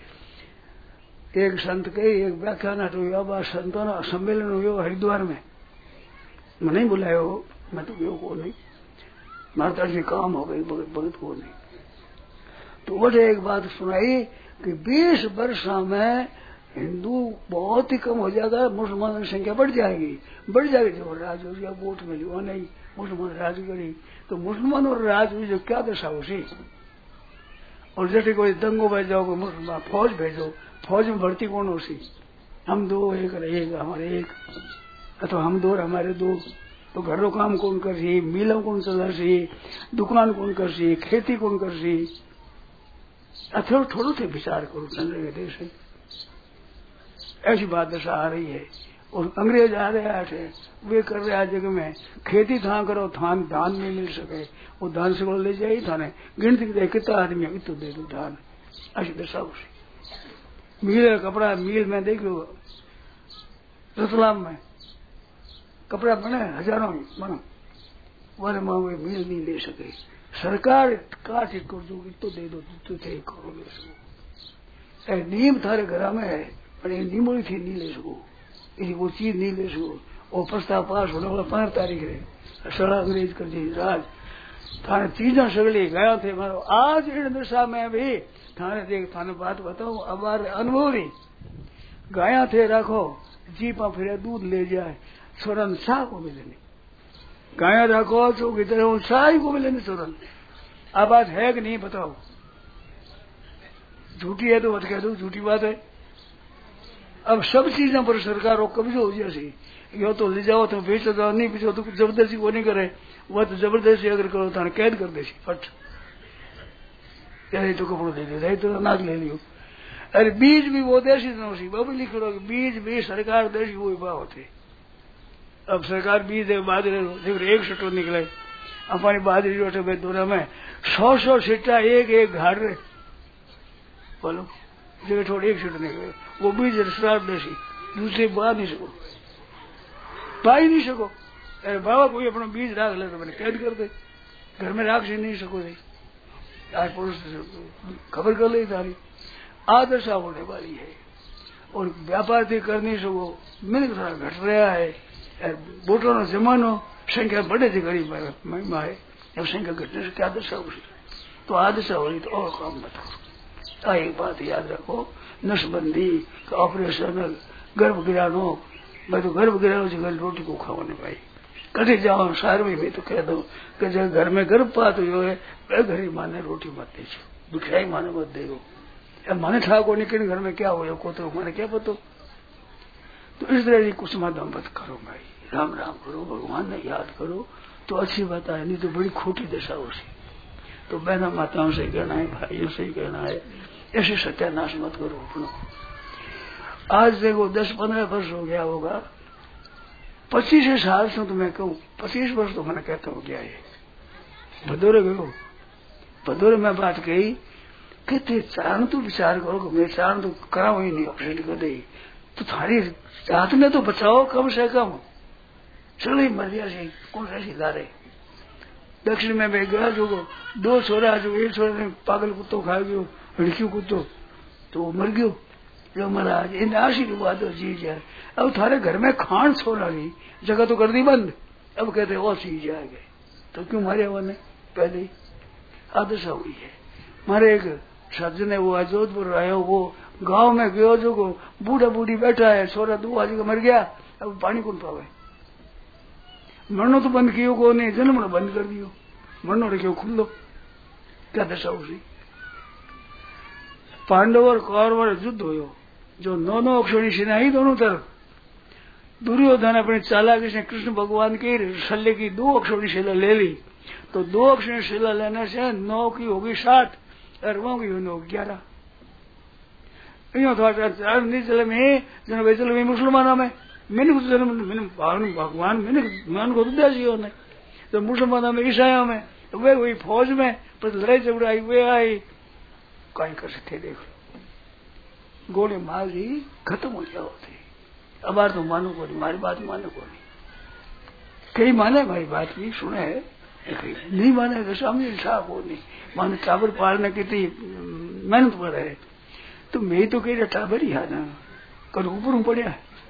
एक संत के एक व्याख्यान हुआ, संतों सम्मेलन हुआ हरिद्वार में। मैं नहीं बुलाया हो, मैं तो गयो को नहीं, मारता जी काम हो गई, भगत को नहीं। तो मुझे एक बात सुनाई कि 20 वर्ष में हिंदू बहुत ही कम हो जाएगा, मुसलमानों की संख्या बढ़ जाएगी। जो राज हो गया वोट में जो नहीं मुसलमान राज करी, तो मुसलमान और राज में जो क्या दशा उसी। और जैसे कोई दंगो बज जाओगे मुसलमान फौज भेजो, फौज में भर्ती कौन हो सी, हम दो एक हमारे एक, अथवा हम दो हमारे दो। तो घरों काम कौन कर सी, मिलों कौन चला सी, दुकान कौन कर सी, खेती कौन कर सी। अथवा थोड़ो थे विचार करो, चल रहे देश है ऐसी बात दशा आ रही है। और अंग्रेज आ रहे थे, वे कर रहे आज जगह में खेती था करो, धान नहीं मिल सके, वो धान से ले जाए थाने गिनती दे कितना आदमी इतो दे दो धान, ऐसी दशा उसी। मिल कपड़ा मिल में देख लो, रतलाम में कपड़ा बने हजारों बनो, वाले माँ वे मिल नहीं ले सके। सरकार काट कर दो, इतो दे दो, तो थे करो ले सको। नीम थारे घर में है, पर नीमोड़ी थी नहीं ले सको, इसी वो चीज नहीं ले सको। और प्रस्ताव पास होने वाला 5 तारीख है, सड़ा अंग्रेज कर दी राज। थाने चीजा सगली गया थे मारो, आज इन दशा में भी थाने देख, थाने बात बताओ हमारे अनुभव रही। गाया थे रखो, जीपा फिर दूध ले जाए, सोरन शाह को मिले नहीं। गाया रखो तो किधर शाही को मिले नहीं सोरन। अब बात है कि नहीं बताओ, झूठी है तो मत कह दो, झूठी बात है। अब सब चीजों पर सरकार को कब्जो हो जैसी, यो तो ले जाओ तो बेचो जाओ, नहीं बेचो तो जबरदस्ती वो नहीं करे, वह तो जबरदस्ती अगर करो तो कैद कर दे फट, तो कपड़ो दे दे, तो अनाज ले लियो। अरे बीज भी वो देशी नौसी बाबू लिख लो, बीज भी सरकार देशी वो भाव होते। अब सरकार बीज दे, बाजरे देखो 1 सट्टो निकले, हमारी बाजरी रोटे में दोनों में 100 सिट्टा एक घाट रहे, बोलो जगह थोड़ी 1 सिट्टा निकले, वो बीज सरकार देशी, दूसरे बा नहीं सको, पा ही नहीं सको। अरे बाबा कोई अपना बीज राख ले तो मैंने कैद कर दे, घर में राख से नहीं सको। आज पुरुष खबर कर ली तारी आदशा होने वाली है। और व्यापार थी कर नहीं सको, मिल थोड़ा घट रहा है। वोटों नो जमानो, संख्या बढ़े थी गरीब महिमा है, जब संख्या घटने से क्या दशा हुई। तो आदशा हो रही तो और काम मत करो। एक बात याद रखो, नसबंदी का ऑपरेशन, गर्भ गिरानो, मैं तो गर्भ गिरानो से घर रोटी को खाओ नहीं भाई। कभी जाओ शहर में भी तो कह दो कि जब घर में गर्भपात हुई है, घरी माने रोटी मत दीजिए, दुखियाई माने मत दे। माने ठाको निकल घर में क्या हो को तो माने क्या पतो। तो इस तरह की कुछ माध्यम मत करो भाई, राम राम करो, भगवान ने याद करो तो अच्छी बात है, नहीं तो बड़ी खोटी दशा उसी। तो बहना माताओं से कहना है, भाइयों से कहना है, ऐसे सत्यानाश मत करो अपनो। आज देखो 10-15 वर्ष हो गया होगा, 25 साल से तो मैं कहूँ 25 वर्ष तो मैंने कहता हूँ क्या है। भदौरे गयो, भदौरे में बात कही कहते चारण तो विचार करो कि मैं चारण तो कराऊ ही नहीं, ऑपरेशन कर दे तो थारी जात में तो बचाओ कम से कम। चलो मरिया से कौन सा सीधा रहे। दक्षिण में मैं गया जो 2 छोरा, जो 1 छोरा ने पागल कुत्तो खा गयो, लड़कियों कुत्तो, तो वो मर गयो। जो महाराज इन आशीर्वाद जी जाए, अब थारे घर में खान छोड़ा नहीं, जगह तो कर दी बंद, अब कहते और चीज आ गए, तो क्यों मारे वो ने पहले ही आदशा हुई है। मारे एक सज्जन है, वो जोधपुर आया, वो गांव में गयो, जो बूढ़ा बूढ़ी बैठा है, छोरा 2 आज का मर गया, अब पानी कौन पावे। मरनो तो बंद कियो को नहीं, जन्म बंद कर दियो, मरनो रखियो खुल्लो, क्या दशा उसी। पांडव और कौरव युद्ध हो, जो 9 अक्षोणी सेना ही दोनों तरफ। दुर्योधन अपने चालाकी से कृष्ण भगवान के शल्य की 2 अक्षोणी सेना ले ली, तो 2 अक्षर शिला लेने से 9 की होगी 60 और 9 की होगी 11। थोड़ा नहीं चले में जन वे चले मुसलमानों में मैंने कुछ जन्म मैंने भगवान मैंने मान को दिया जी ने तो मुसलमानों में ईसाइयों में तो वे वही फौज में पर लड़ाई झगड़ा आई वे आई कहीं कर सकते देखो गोली मार दी खत्म हो गया होती। अब तो मानो को नहीं हमारी बात मानो को नहीं कई माने भाई बात भी सुने नहीं माने तो सामने साफ हो नहीं माने टाबर पालने की मेहनत पर है तो मैं तो कह रहा टाबर ही है ना कल ऊपर पड़िया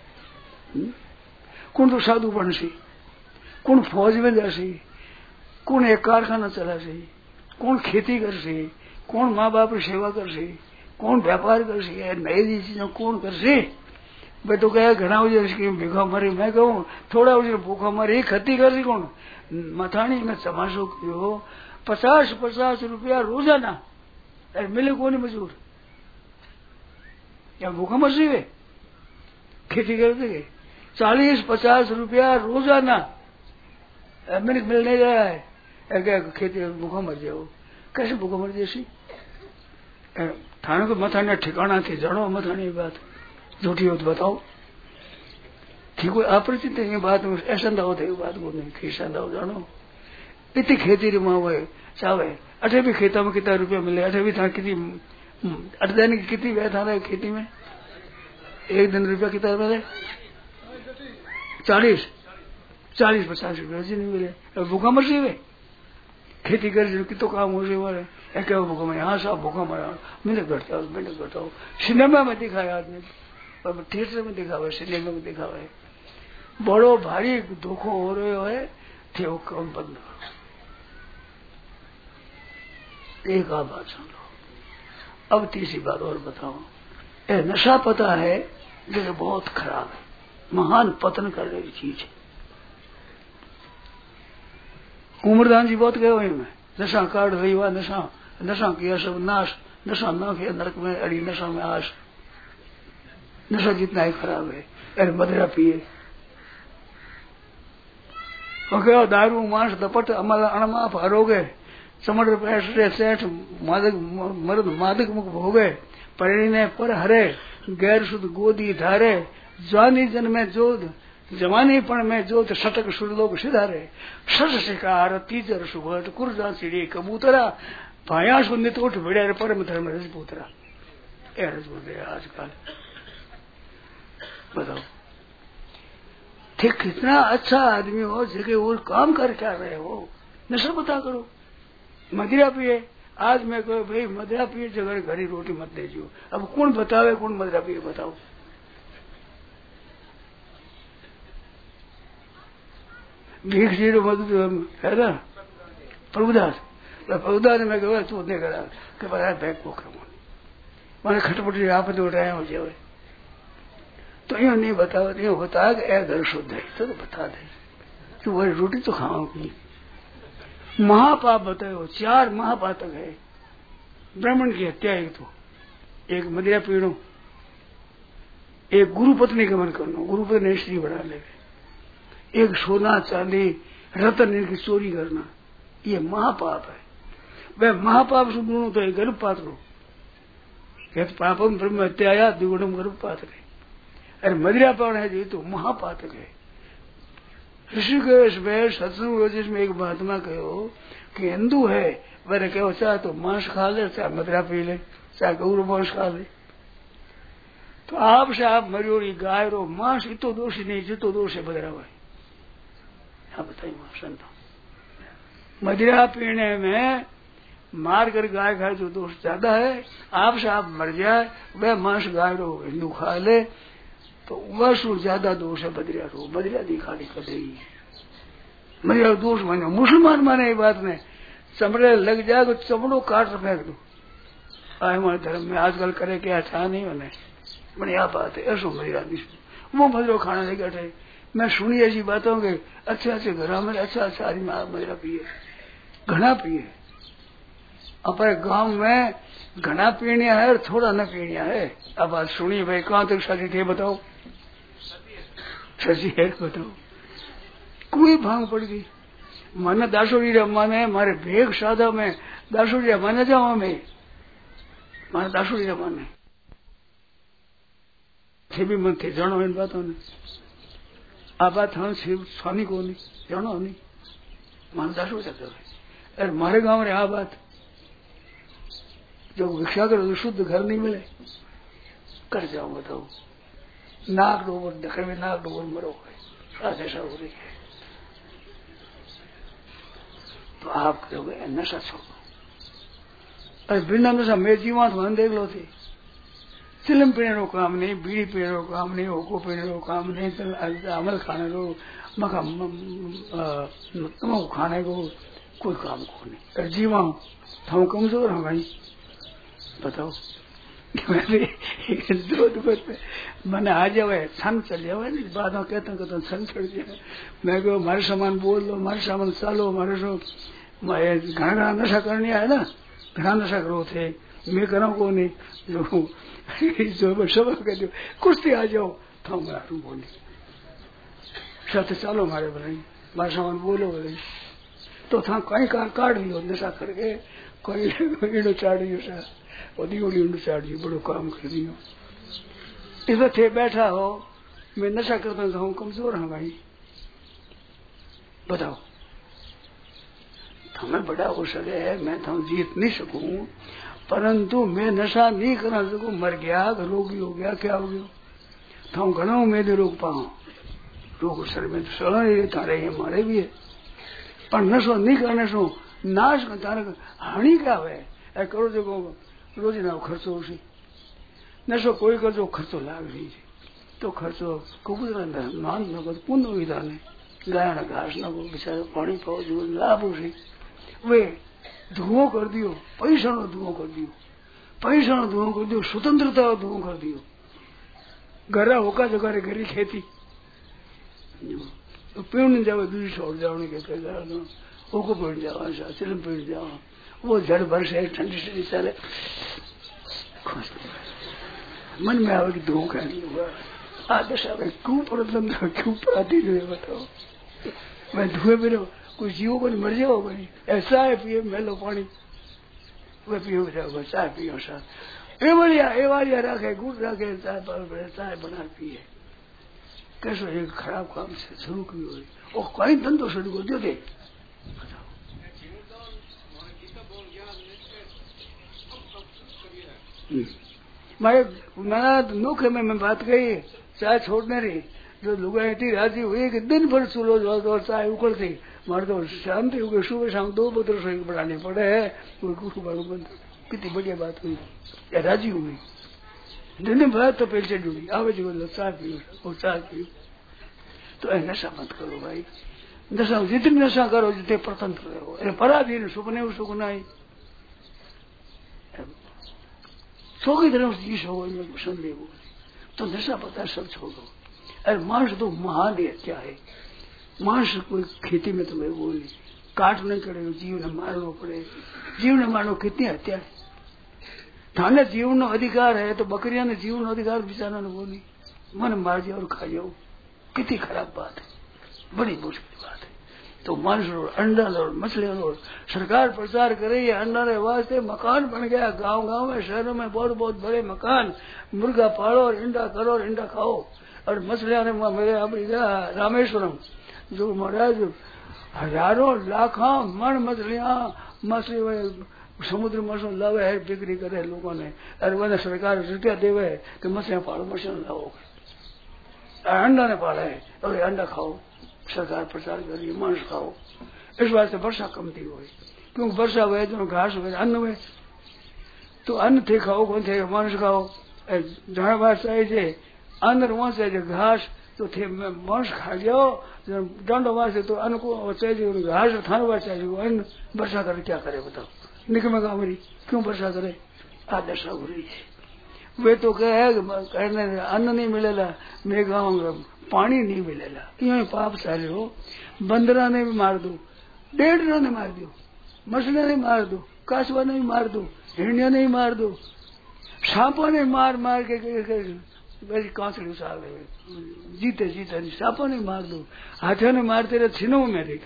कौन तो साधु बन सी कौन फौज में जा सी कौन एक कारखाना चला सी कौन खेती कर सी कौन माँ बाप की सेवा कर सी कौन व्यापार कर सी नई नई चीजें कौन कर सी मैं तो कह घना उसे भीखा मरी मैं कहूँ थोड़ा उसे भूखा मरी खती कर सी कौन मथानी में समासो कियो 50-50 रुपया रोजाना अरे मिले कौन मजदूर या भूखा मर सी वे खेती करते गए 40-50 रुपया रोजाना मैंने मिलने जा रहा है क्या खेती भूखा मर जाओ कैसे भूखा मर जैसी थाने को मथाने ठिकाना थी जानो मथानी बात झूठी हो तो बताओ ठीक कोई अपरिचित है बात में ऐसा ना होता है बात को नहीं खीसा ना हो जानो इतनी खेती री माँ हुए चाहे अठे भी खेता में कितना रुपया मिले अठे भी था कितनी 8 दिन की कितनी व्यय था रहे खेती में एक दिन रुपया कितना मिले 40-50 रुपया जी नहीं मिले भूखा मर सी वे खेती कर कितो काम हो रहे वाले क्या भूखा मर यहाँ साहब भूखा मरा मैंने घटाओ सिनेमा में दिखाया आदमी और थिएटर में दिखा हुआ सिनेमा में दिखा हुआ है बड़ो भारी धोखो हो रहे है थे वो कम बंद एक बात सुन लो। अब तीसरी बात और बताओ ये नशा पता है जो बहुत खराब है महान पतन कर रही चीज है। उमरदान जी बहुत गए हुए में नशा काट रही हुआ नशा किया सब नाश नशा न किया नरक में अड़ी नशा में आश नशा जितना ही खराब है अरे मदिरा पिए दारू मांस दपट अमल अणमाफ हरोगे समर पैसे सेठ मर्द मादक मुख भोगे परिणे पर हरे गैर शुद्ध गोदी धारे जवानी जन में जोध जवानी पण में जोत शतक सुरलोक सिधारे सस शिकार तीजर सुभट कुर्जा चिड़ी कबूतरा भाया सुनित उठ भिड़े परम धर्म रजपूतरा ए रजपूत आजकल बताओ ठीक कितना अच्छा आदमी हो जगह और काम कर क्या रहे हो नशा पता करो मदिरा पिए आज मैं कहो भाई मदिरा पिए जगह घरी रोटी मत दीजियो अब कौन बतावे कौन मदिरा पिए बताओ भीख जी है ना प्रभुदास ने मैं कहा तू नहीं करा कि बता बैग को मैंने खटपटी आप तो उठाया हो जाए तो यूं नहीं बताओ यूं बता घर शुद्ध है तो बता दे तू वही रोटी तो खाओगी महापाप बताओ 4 महापातक है ब्राह्मण की हत्या एक मदिरा पीड़ो एक गुरु पत्नी गमन करना गुरु पत्नी स्त्री बढ़ा ले एक सोना चांदी रतन इनकी चोरी करना ये महापाप है वह महापाप से गुणों तो गर्भपात लो पापम ब्रह्म हत्या द्विगुणम गर्भपात है अरे मदिरा पान है तो महापातक है। ऋषिकेश में सत्संग जिसमें एक महात्मा कहो कि हिंदू है मैंने कहो चाहे तो मांस खा ले चाहे मदिरा पी ले चाहे गौर मांस खा ले तो आपसे आप मरियोड़ी गाय रो मांस इतो दोषी नहीं जितो दोष है मदिरा हुआ हाँ बताइए संतो मदिरा पीने में मार कर गाय खाए तो दोष ज्यादा है आपसे आप मर जाए वह मांस गाय रो हिंदू खा ले तो वह ज्यादा दोष है मदिरा रो मदिरा दिखाड़ी कर देगी मदिरा दोष माने मुसलमान माने ये बात में चमड़े लग जाए तो चमड़ो काट फेंक दो हमारे धर्म में आजकल करे क्या अच्छा नहीं होने मैंने यह बात है ऐसो मदिरा वो मदिरा खाना नहीं बैठे मैं सुनी ऐसी बातों के अच्छे घर में अच्छा आदमी मदिरा पिए घना पिए अपने गांव में घना पीणिया है और थोड़ा न पीणिया है अब बात सुनिए भाई कहाँ तक सही थे बताओ सची है बताओ कोई भांग पड़ गई મને દાસોડી મને મારે ભેગ સાધા મેં દાસોડી મને જાઓ અમે મારે દાસોડી મને भी मन थे जानो इन बातों ने आ बात हम स्वामी को नहीं जानो नहीं मान दासो सकते अरे मारे गांव रे आ बात जो भिक्षा करो तो शुद्ध घर नहीं मिले कर जाओ बताओ नाक डोबर दखड़ में नाक डोबर मरो ऐसा हो रही है तो आप कहोगे नशा छोड़ो अरे बिना नशा मैं जीवात मन देख लो थी चिलम पीने रो काम नहीं बीड़ी पीने रो काम नहीं होको पीने रो काम नहीं अमल खाने रो मका तमाकू खाने को कोई काम को नहीं जीवा हम कमजोर हैं भाई बताओ दो दुपहर पे मैंने आ जावे छन चल जावे बाद में कहता छन चढ़ जाए मैं कहो मारे सामान बोल लो मारे सामान चालो मारे सो घना नशा करनी है ना घना नशा करो थे मैं करा को नहीं जो सब कहते कुश्ती आ जाओ था मैं बोली साथ चालो मारे भाई मारे सामान बोलो भाई तो था कई काट लियो नशा करके कोई ईडो चाड़ियो सा ओडी चाड़ियो बड़ो काम कर दियो इस थे बैठा हो मैं नशा करता हूँ कमजोर हूँ भाई बताओ तुम्हें बड़ा हो सके है मैं तुम जीत नहीं सकूं परंतु मैं नशा नहीं करा सकूं मर गया रोगी हो गया क्या हो गया तुम घना मैं नहीं रोक पाऊ रोग सर में सड़ा तारे ये मारे भी है पर नशो नहीं करने सो नाश तारे हानि क्या है करो जो रोज ना खर्चो उसी नशो कोई कर जो खर्चो लाग रही है तो खर्चो कुकुर मान न पुण्य विधान है गाय ना घास न को बेचारा पानी पाओ जो लाभ उसी वे धुओं कर दियो पैसा नो धुओं कर दियो पैसा नो धुओं कर दियो स्वतंत्रता धुओं कर दियो घरा होका जो करे घरी खेती तो पेड़ नहीं जाओ दूसरी छोड़ जाओ के ओको पेड़ जाओ चिलम पेड़ जाओ वो जड़ भर से ठंडी ठंडी चले मन में आवे कि धुओं का नहीं हुआ आदर्श आवे क्यों प्रदम क्यों प्राती जो बताओ मैं धुएं बिना कोई जीवो को नहीं मर जाओ भाई ऐसा है पिए मेलो पानी वे पियो जाओ चाय पियो सा एवड़िया रखे गुड़ रखे चाय बना पिए कैसे एक खराब काम से शुरू की हुई और कई धंधो शुरू कर दियो दे मैं नोखे में बात कही चाय छोड़ने रही जो लुगा इतनी राजी हुई कि दिन भर चूल्हो जो और चाय उकड़ती मारे तो शांति हो गई सुबह शाम 2 बोतल रसोई बनानी पड़े है कितनी बढ़िया बात हुई या राजी हुई दिन भर तो पेल जुड़ी आवे जो चाय पियो और चाय पियो तो नशा मत करो भाई नशा जितनी नशा करो जितने स्वतंत्र रहो अरे पराधीन सुख नहीं सुख नहीं चौकी तरह जीस हो संदेह हो तो नशा पता सब छोड़ो अरे मांस तो महान हत्या है मांस कोई खेती में तुम्हें वो नहीं काट नहीं करे जीव ने मारना पड़े जीव ने मारना कितनी हत्या है थाने जीव नो अधिकार है तो बकरिया ने जीव नो अधिकार बेचारा ने वो नहीं मन मार जाओ और खा जाओ कितनी खराब बात है बड़ी मुश्किल बात है तो मांस और अंडा और मछली और सरकार प्रचार करे ये अंडा के वास्ते मकान बन गया गांव गांव में शहरों में बहुत बहुत बड़े मकान मुर्गा पालो और इंडा करो और इंडा खाओ और मछलियां ने मेरे अपनी रामेश्वरम जो महाराज हजारों लाखों मन मछली समुद्र मछली लावे है बिक्री करे लोगों ने और मैंने सरकार रुपया देवे कि मछलियां पालो मछलियां लाओ अंडा ने पाला है और अंडा खाओ सरकार प्रचार करिए मांस खाओ इस वास्ते वर्षा कमती हुई क्योंकि वर्षा हुए तो घास हुए अन्न हुए तो अन्न थे खाओ कौन थे मांस खाओ जहाँ बात चाहिए अंदर वहां से घास तो थे मांस खा जाओ डंडो वहां से तो अन्न को चाहिए घास थाने बात चाहिए अन्न वर्षा करे क्या करे बताओ निकमे गाँव क्यों वर्षा करे आदशा हो रही है वे तो कहे अन्न नहीं मिलेगा मैं गाँव पानी नहीं मिलेगा क्यों पाप सारे हो बंदरा ने भी मार दो डेढ़ा ने मार दो मछलिया ने मार दो कासवा ने भी मार दो हिरनिया ने मार दो सांपों ने मार मार के वैसे कांसड़ी उछाल जीते जीते सांपों ने मार दो हाथियों ने मारते रहे छिनों में देख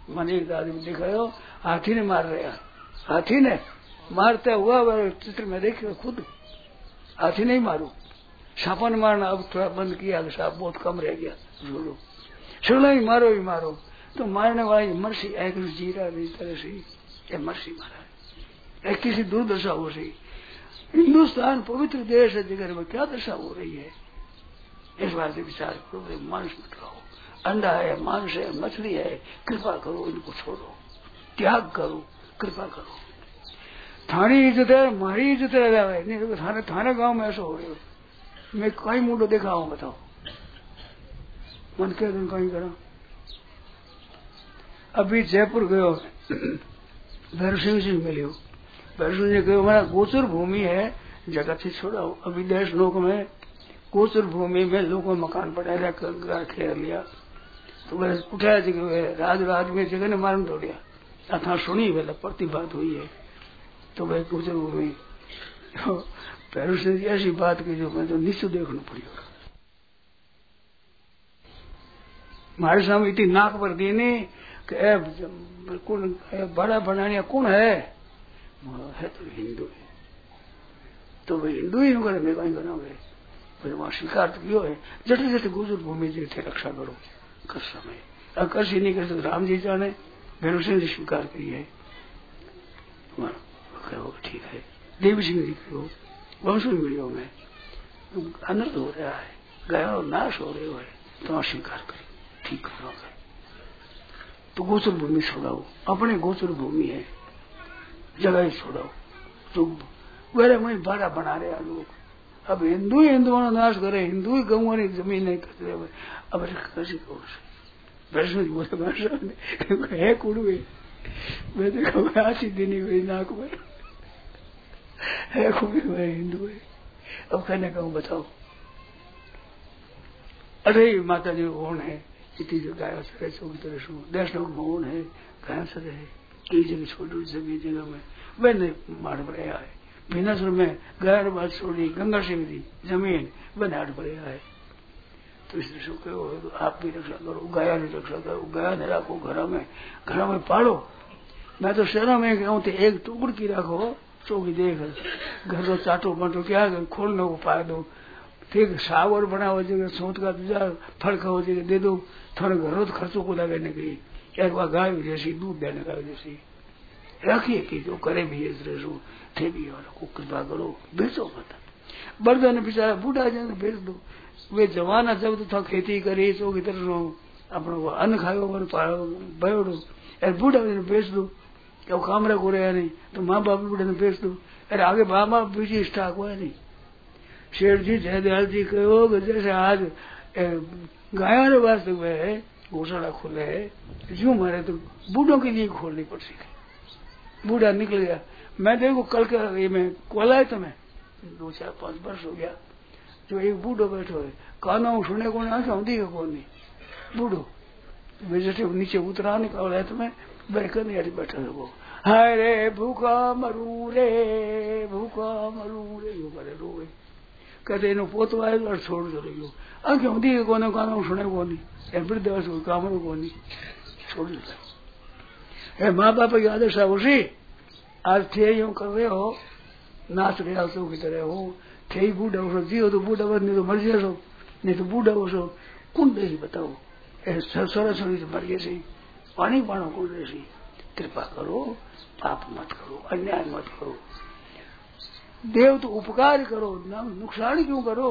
मैंने एक आदमी दिखायो, हाथी ने मार रहा, हाथी ने मारता हुआ चित्र में देखियो खुद, हाथी नहीं मारू, सांपों ने मारना अब थोड़ा बंद किया, सांप बहुत कम रह गया, जोड़ो सुना ही मारो, तो मारने वाली मर्सी एक जीरा नहीं तरह से ये मर्सी मारा है, किसी दुर्दशा हो रही। हिंदुस्तान पवित्र देश है, जगह में क्या दशा हो रही है, इस बात से विचार करो। मांस मत खाओ, अंडा है, मांस है, मछली है, कृपा करो, इनको छोड़ो, त्याग करो, कृपा करो। थानी इज्जत है, हमारी इज्जत है, नहीं थाने गांव में ऐसा हो रहे हो, मैं कई मुंडो देखा हूं, बताओ मन के दिन कहीं करा। अभी जयपुर गयो, भैरव सिंह से मिलियो, भैरव सिंह ने कहो हमारा गोचर भूमि है, जगह से छोड़ाओ। अभी देश लोक में गोचर भूमि में लोगों मकान पड़ा खेल लिया, तो वह उठाया जगह राज में जगह ने मारन दौड़िया, अथा सुनी वेला पड़ती बात हुई है, तो वह गोचर भूमि भैरव सिंह ऐसी बात की जो मैं तो नीचे देखना पड़ेगा। हमारे सामने इतनी नाक पर देने कौन बड़ा बनानिया कौन है तो हिंदू है, तो भाई हिंदू ही करे, मैं कहीं बनाओगे फिर वहां स्वीकार तो किया है। जटे जटे गुजर भूमि जी थे रक्षा करो कर समय, अगर कर नहीं कर सकते राम जी जाने, भैरव सिंह जी स्वीकार करी है, ठीक है। देवी सिंह जी कहो वंश वीडियो में अनर्थ हो रहा है, गया नाश हो रहे है, तो वहां स्वीकार करी, ठीक करोगे तो गोचर भूमि छोड़ाओ, अपने गोचर भूमि है, जगह ही छोड़ाओ। तो वेरे वही बाड़ा बना रहे लोग, अब हिंदू ही हिंदुओं नाश करे, हिंदू ही गऊ की जमीन नहीं करते, अब कैसे कौन से वैष्णो बोले है कुड़ुए, मैं देखो आशी दिन हुई नाक में है कुड़ुए हिंदू है, अब कहने कहूँ बताओ। अरे माता जी कौन है, इतनी जो गाय सरे चौकी तरह सो देश लोग मौन है, गाय सरे है, कई जगह छोटी जगह जगह में मैंने मार भरया है, भीनासुर में गाय बात छोड़ी, गंगा सिंह जी जमीन मैंने हाट भरया है, तो इसलिए शो कहो आप भी रक्षा करो, गाया ने रक्षा करो, गाया ने राखो घर में पालो। मैं तो शहरों में कहूँ तो एक टुकड़ की रखो, चौकी देख घर को चाटो बांटो क्या खोलने को पाए दो, ठीक सावर बनाओ जगह सोच का तुझा फल खाओ जगह दे दो, थोड़े घर खर्चों को लगाने के लिए, एक बार गाय जैसी दूध देने का जैसी रखिए कि जो करे भी इसो थे भी वाला को कृपा करो, बेचो मत। बर्दन बेचारा बूढ़ा जन बेच दो, वे जवाना जब तो था खेती करी चौकी तरह अपना अन्न खाओ बयोड़ो, अरे बूढ़ा बेच दो क्या काम रखो रहा नहीं, तो माँ बाप बूढ़े ने बेच दो, अरे आगे माँ बाप बीजी स्टाक हुआ नहीं। शेठ जी जयदयाल जी कहो जैसे आज गायों ने वास्तव में घोषणा खोले है, जो मारे तो बूढ़ों के लिए खोलनी पड़ सके, बूढ़ा निकल गया। मैं देखो कल का ये में कोला है, तुम्हें 2-4-5 वर्ष हो गया, जो एक बूढ़ो बैठो है, काना सुने को नहीं आती है कौन नहीं, बूढ़ो जैसे नीचे उतरा निकाल है, तुम्हें बैठकर नहीं बैठा है वो, हाय रे भूखा मरू रे यो करे रोए, कहते इन पोतो आए और छोड़ दो रही हो, आंखें होती है कोने काना सुने को नहीं, वृद्ध काम को नहीं छोड़ देता है। माँ बाप की आदर्श उसी आज थे यूं कर रहे हो, नाच गया सो की तरह हो, थे बूढ़ा हो जियो तो बूढ़ा बद नहीं तो मर जाए सो, नहीं तो बूढ़ा हो सो कौन दे बताओ, सरस्वती से मर गए पानी पानो कौन दे, कृपा करो, पाप मत करो, अन्याय मत करो, देव तो उपकार करो, नुकसान क्यों करो।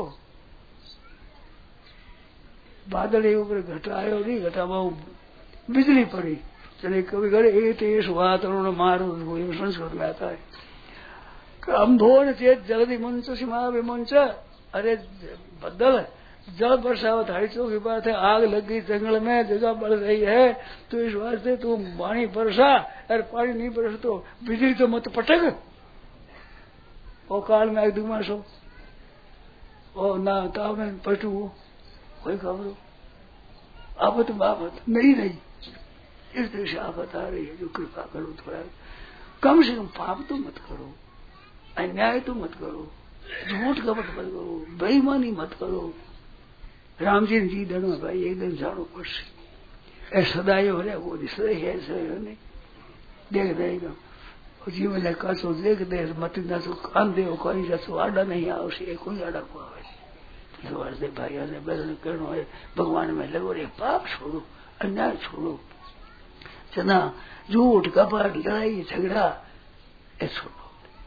बादल ऊपर घटा आयो नहीं, घटा बिजली पड़ी, चले कभी घरे तेज वातावरण मारो, संस्कृत में आता है अंधोर चेत जल्दी मुंच सीमा विमुंच, अरे बदल जल बरसावत हरी चौकी बात है, आग लग गई जंगल में जगह बढ़ रही है, तो इस वास्ते तू पानी बरसा, अरे पानी नहीं बरस तो बिजली तो मत पटक, और काल में एक दुमा सो और ना ताव में पटू कोई खबर आफत बाफत नहीं रही, इस देश से आफत आ रही है, जो कृपा करो थोड़ा कम से कम पाप तो मत करो, अन्याय तो मत करो, झूठ कपट मत करो, बेईमानी मत करो। राम जी दन भाई एक दिन जानो पड़े, ए सदाई हो रहा वो सदाई है नहीं देख देगा जीवन ने कसो देख दे मत ना तो कान दे कोई जसो आडा नहीं आवश्य कोई आडा को आवे तो अर्दे भाई ने बदन करनो है भगवान में लगो रे पाप छोड़ो अन्याय छोड़ो जना झूठ कपट लड़ाई झगड़ा ए छोड़ो।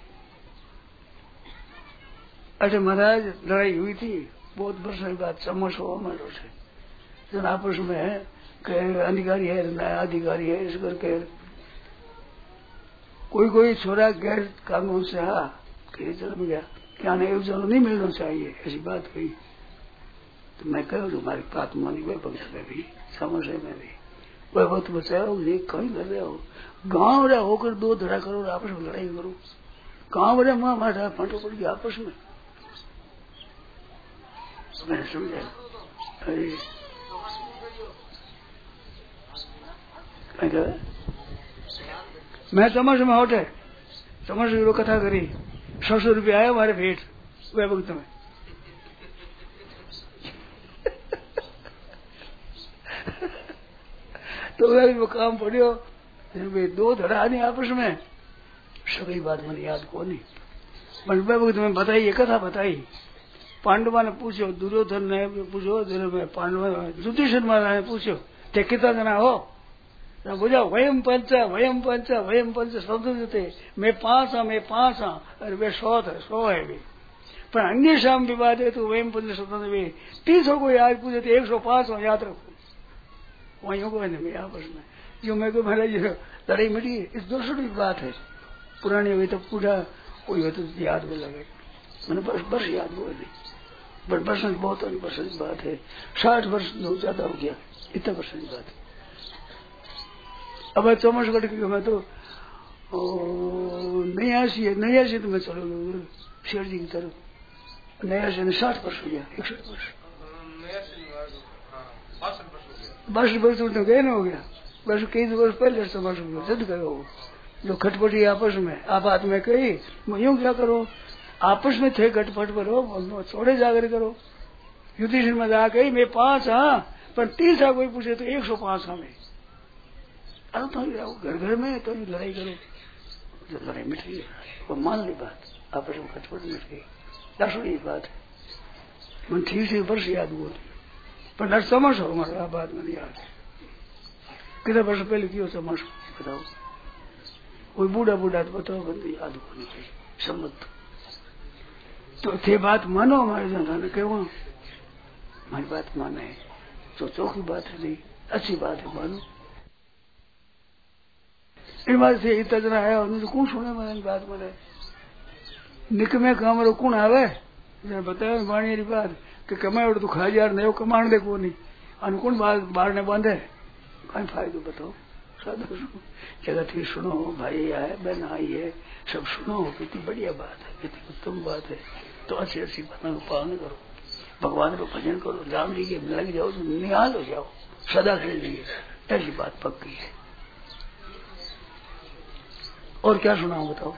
अच्छा महाराज लड़ाई हुई थी बहुत वर्षों की बात समोसो हमारो से जन आपस में है कह अधिकारी है नया अधिकारी है इस करके कोई छोरा गैर कानून से जन्म गया क्या नहीं जन्म नहीं मिलना चाहिए ऐसी बात हुई तो मैं कहूँ तुम्हारी बात मानी वह भक्त में भी समोसे में भी वह भक्त बचाओ ये कहीं कर रहे हो गांव रहा होकर दो धड़ा करो और आपस में लड़ाई करो गांव रहा माँ मारा फटो पड़ गया आपस में मैंने समझा अरे मैं समझ में होटे समझ कथा करी 100 रुपया आया हमारे भेंट वह भक्त में तो वह वो काम पड़ियो दो धड़ा नहीं आपस में सभी बात मैंने याद को नहीं पर वह भक्त में बताई कथा बताई पांडवा ने पूछो दुर्योधन ने पूछो पांडवा युधिष्ठिर महाराज ने पूछो ते कितना जना हो बुझाओ वयम पंच शब्द देते मैं 5 हाँ अरे वे 100 है वे पर अन्य शाम विवाद है तो वयम पंच शब्द वे 300 को याद पूछे तो 105 हो याद रखो वही को मेरे आपस में जो मैं को भला जो लड़ाई मिटी इस दूसरी की बात है पुरानी हुई तो पूरा कोई हो तो याद को लगे मैंने बस याद को नहीं बट वर्ष बहुत वर्ष की बात है 60 वर्ष ज्यादा हो गया इतना वर्ष की बात है। अब चौमसगढ़ की मैं तो नयासी तो मैं चलो शेर जी की तरफ नयासी ने 60 वर्ष हो गया 61 वर्ष 62 वर्ष तो गए ना हो गया बस कई वर्ष पहले समझ जद करो जो खटपटी आपस में आप हाथ में कही यूं क्या करो आपस में थे खटपट करो छोड़े जाकर करो युधिष्ठिर में जाकर मैं 5 हाँ पर 30 कोई पूछे तो 105 हमें अरे तो घर घर में तो लड़ाई करो जो लड़ाई मिट गई वो मान ली बात आपस में खटपट मिट गई दसवीं बात है मन ठीक से वर्ष याद हुआ पर नर समझ हो हमारा बात में याद है कितने वर्ष पहले क्यों समझ बताओ कोई बूढ़ा तो बताओ बंदे याद होनी चाहिए सम्मत तो थे बात मानो हमारे जन क्यों हमारी बात माने तो चौकी बात है नहीं अच्छी बात है मानो इन बात से इतना जना आया उन्होंने कौन सुने मैंने बात माने निकमे कामरो कौन आवे बताया वाणी बात कि कमाए तो खा यार नहीं कमान दे को नहीं अनुकूल बाहर ने बांधे कहीं फायदो बताओ साधु जगत की सुनो भाई आए बहन आई है सब सुनो कितनी बढ़िया बात है कितनी उत्तम बात है तो अच्छी बातों का पालन करो भगवान को भजन करो राम जी के लग जाओ तो निहाल हो जाओ सदा के लिए ऐसी बात पक्की है। और क्या सुनाओ बताओ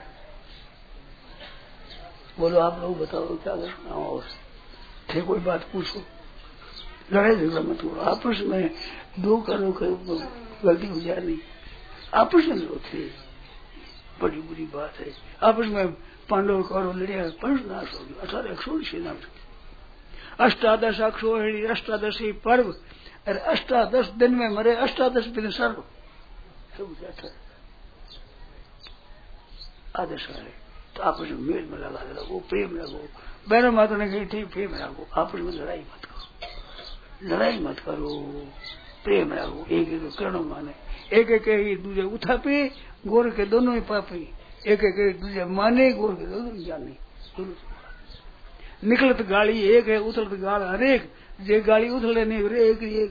बोलो आप लोग बताओ क्या सुनाओ और थे कोई बात पूछो लड़ाई झगड़ा मत करो आपस में दो करो गलती हो जाए नहीं आपस में थे बड़ी बुरी बात है आपस में पांडव कौरव लड़िया पंच नाश हो गया 18 100 नाम अष्टादश अक्षोहिणी अष्टादशी पर्व और 18 दिन में मरे 18 दिन सर्व सब आदर्श है तो आपस में मेल में लगा लगो प्रेम लगो बहनों माता ने कही ठीक प्रेम लगो आपस में लड़ाई मत करो प्रेम लगो एक एक करणों माने एक एक ही दूसरे उठापे गोर के दोनों ही पापी एक एक दूसरे माने गोर के दोनों जाने निकलत गाड़ी एक है उथलत गाल हरेक जे गाड़ी उथले नहीं रे एक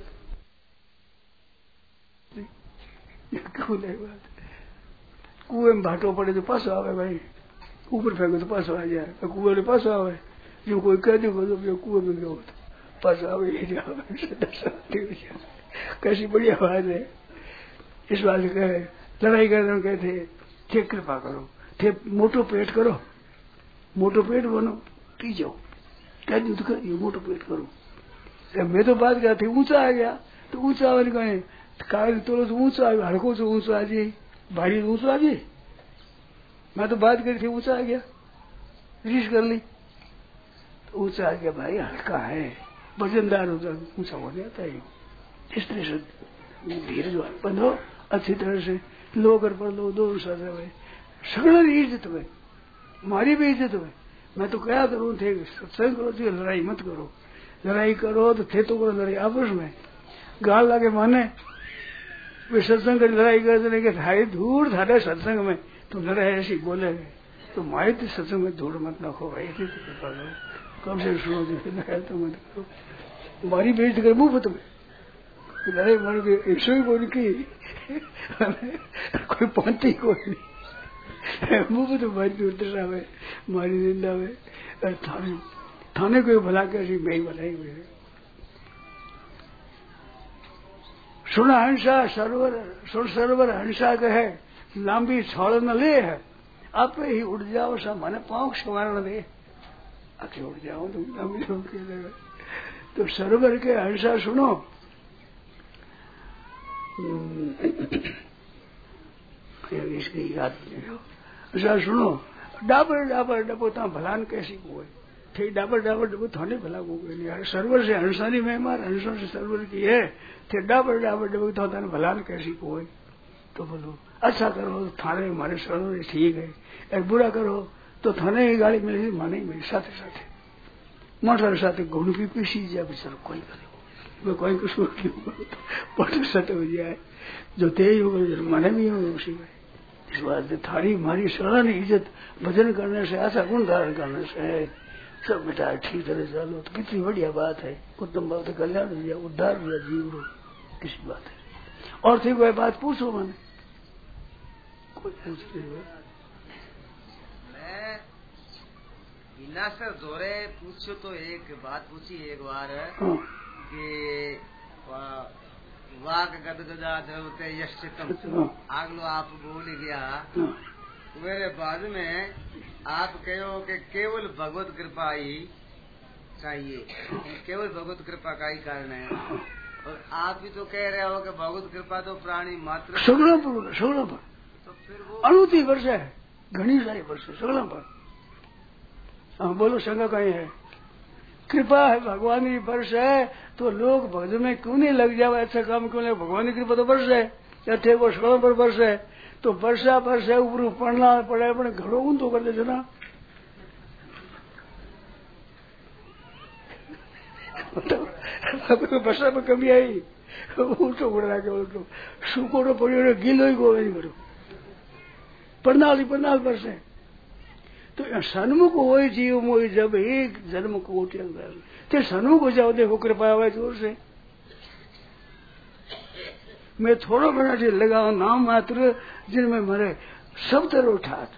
कुएं में भाटो पड़े तो पास आवे भाई ऊपर फेंको तो पास आ जाए कुएं में पास आवे जो कोई कह दे कुएं में गयो तो पास आवे कैसी बढ़िया बात है। इस बात से कहे लड़ाई कर कहते थे कृपा करो थे मोटो पेट करो मोटो पेट बनो पी जाओ कह दूध कर मोटो पेट करो मैं तो बात क्या थी ऊंचा आ गया तो ऊंचा आने कहे कागज तोलो तो ऊंचा आ, हड़को तो ऊंचा आ जाए, भारी तो ऊंचा आ जाए। मैं तो बात करी थी ऊंचा आ गया, रीस कर ली तो ऊंचा आ गया। भाई हल्का है, वजनदार होता ऊंचा हो जाता है। इस तरह से धीरज बंधो अच्छी तरह से, लो कर पढ़ लो, दो साथ रहे, सगड़ी इज्जत में, मारी भी इज्जत में। मैं तो क्या करूं थे, सत्संग करो तो लड़ाई मत करो, लड़ाई करो तो थे तो करो लड़ाई आपस में, गाल लागे माने वे सत्संग कर लड़ाई करते कि थारी धूड़ थारे सत्संग में तो लड़ाई ऐसी बोले तो मारे तो सत्संग में धूड़ मत रखो भाई, तो कृपा करो, कब से सुनो लड़ाई तो मत करो, मारी बेइज्जती कर मुंह तुम्हें लड़ाई मार के ऐसे ही बोल की कोई पहुंचती कोई नहीं, मुंह तो मारी दूर आवे, मारी निंदा आवे, थाने कोई भला कैसी मैं भलाई हुई। सुन हंसा सरोवर, सुन सरोवर हंसा कहे, लांबी छोड़ न ले है, आप ही उड़ जाओ सा मन पाँव संवारण दे, आके उड़ जाओ तुम लांबी छोड़ के लगे। तो सरोवर के हंसा सुनो, इसकी याद हंसा सुनो, डाबर डाबर डबो ता भलान कैसी कोई थे, डाबर डाबर डबो थाने भला को कोई नहीं। सरोवर से हंसानी मेहमान, हंसों से सरोवर की है, थे डाबर डाबर डबो था थाने भलान कैसी कोई। तो बोलो अच्छा करो तो थाने हमारे सरोवर ठीक है, एक बुरा करो तो थाने की गाड़ी मिलेगी, माने मेरी साथे साथे मोटर साथे घूम की पीसी जाए बेचारो कोई करे, मैं कोई कसूर क्यों मोटर साथे हो जाए, जो तेज होगा माने भी होगा उसी में। इस बात से थारी हमारी सराहनी इज्जत भजन करने से, ऐसा गुण धारण करने से सब बेटा ठीक तरह चलो तो कितनी बढ़िया बात है, उत्तम बात है, कल्याण हो जाए, उद्धार हो जाए जीव रो, किसी बात है। और थी कोई बात पूछो मैंने, कोई पूछ नहीं। मैं बिना सर जोरे पूछो तो एक बात पूछी एक बार कि वाक गद गदा धरते यश्चितम, आगलो आप बोल गया मेरे बाद में आप कहो कि केवल भगवत कृपा ही चाहिए, केवल भगवत कृपा का ही कारण है, और आप भी तो कह रहे हो कि भगवत कृपा तो प्राणी मात्र सगड़ा पर तो फिर वो अणुति वर्ष है, घनी सारी वर्ष सगड़ा पर। हाँ बोलो शंका कहीं है, कृपा है भगवान की वर्ष है तो लोग भजन में क्यों नहीं लग जावे, अच्छा काम क्यों नहीं, भगवान की कृपा तो वर्ष है, अठे वो सगड़ा पर वर्ष है तो वर्षा वर्ष है, ऊपर पढ़ना पड़े अपने घरों ऊंधो कर दे ना वर्षा में कमी आई ऊंचो उड़ा के बोलते सूखो पड़ो गीलो ही गोवे नहीं करो, प्रणाली वर्ष है तो सन्मुख हो जीव मोह जब एक जन्म को तो सन्मुख हो जाओ, देखो कृपा आवे जोर से। मैं थोड़ा बड़ा से लगाओ नाम मात्र जिनमें मरे सब तरह ठात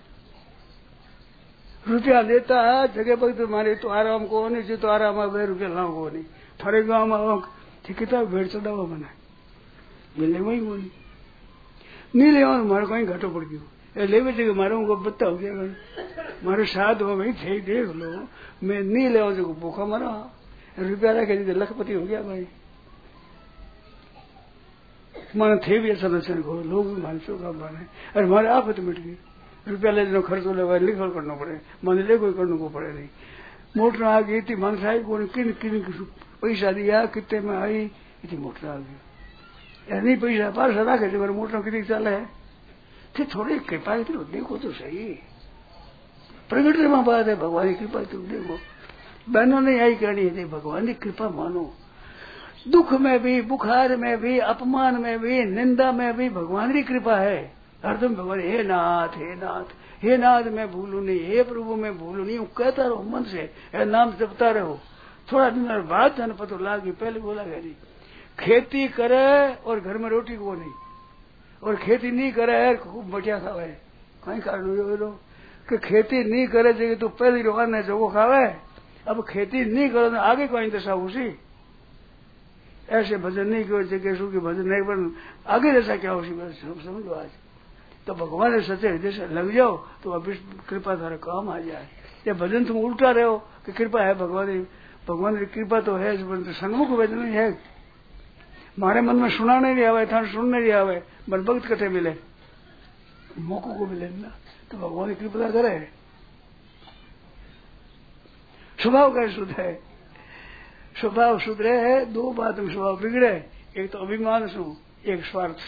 रुपया लेता है जगह पर तो मारे तो आराम को नहीं, जो तो आराम आवे रुपया लाओ को नहीं, थारे गाँव में आओ कितना भेड़ चढ़ावा बना मिले वही को नहीं ले मारे कहीं घाटो पड़ गयो लेवे थे मारे उनको बत्ता हो गया, मारे साथ हो भाई थे देख लो, मैं नहीं ले जो भूखा मरा, रुपया रखे थे लखपति हो गया भाई, माने थे भी ऐसा दर्शन को लोग भी मानसों का माने, अरे हमारे आफत मिट गई, रुपया ले जो खर्चो ले लिखल करना पड़े, मन ले कोई करने को पड़े नहीं, मोटर आ गई थी मन साहिब को किन किन पैसा दिया कितने में आई इतनी मोटर आ गई, नहीं पैसा पास रखे थे मोटर कितनी चल है थे, थोड़ी कृपा की तरफ देखो तो सही, प्रगट में बात है भगवान की कृपा की तरफ देखो, बहनों ने यही कहनी है भगवान की कृपा मानो, दुख में भी बुखार में भी अपमान में भी निंदा में भी भगवान की कृपा है, हरदम भगवान हे नाथ हे नाथ हे नाथ मैं भूलू नहीं, हे प्रभु मैं भूलू नहीं, कहता रहो मन से, हे नाम जपता रहो, थोड़ा दिन बाद जान पता लागी, पहले बोला गया नहीं खेती करे और घर में रोटी को नहीं, और खेती नहीं करे खूब बढ़िया खावे, कहीं कारण कि खेती नहीं करे जगह तो पहले रोकान ने जोगो खावे, अब खेती नहीं करो तो आगे कोई दशा उसी, ऐसे भजन नहीं करो जगह सू की भजन नहीं बन आगे दशा क्या उसी समझो आज, तो भगवान ने सच्चे हृदय से लग जाओ तो अब कृपा थारा काम आ जाए, या भजन तुम उल्टा रहे हो कि कृपा है भगवान की कृपा तो है, सन्मुख भजन है, मारे मन में सुना नहीं आवे, था सुन नहीं आवे, मन भक्त कटे मिले, मौको को मिले ना, तो भगवान की कृपा करे। स्वभाव कैसे सुधरे? स्वभाव सुधरे है दो बात में स्वभाव बिगड़े, एक तो अभिमान सु, एक स्वार्थ।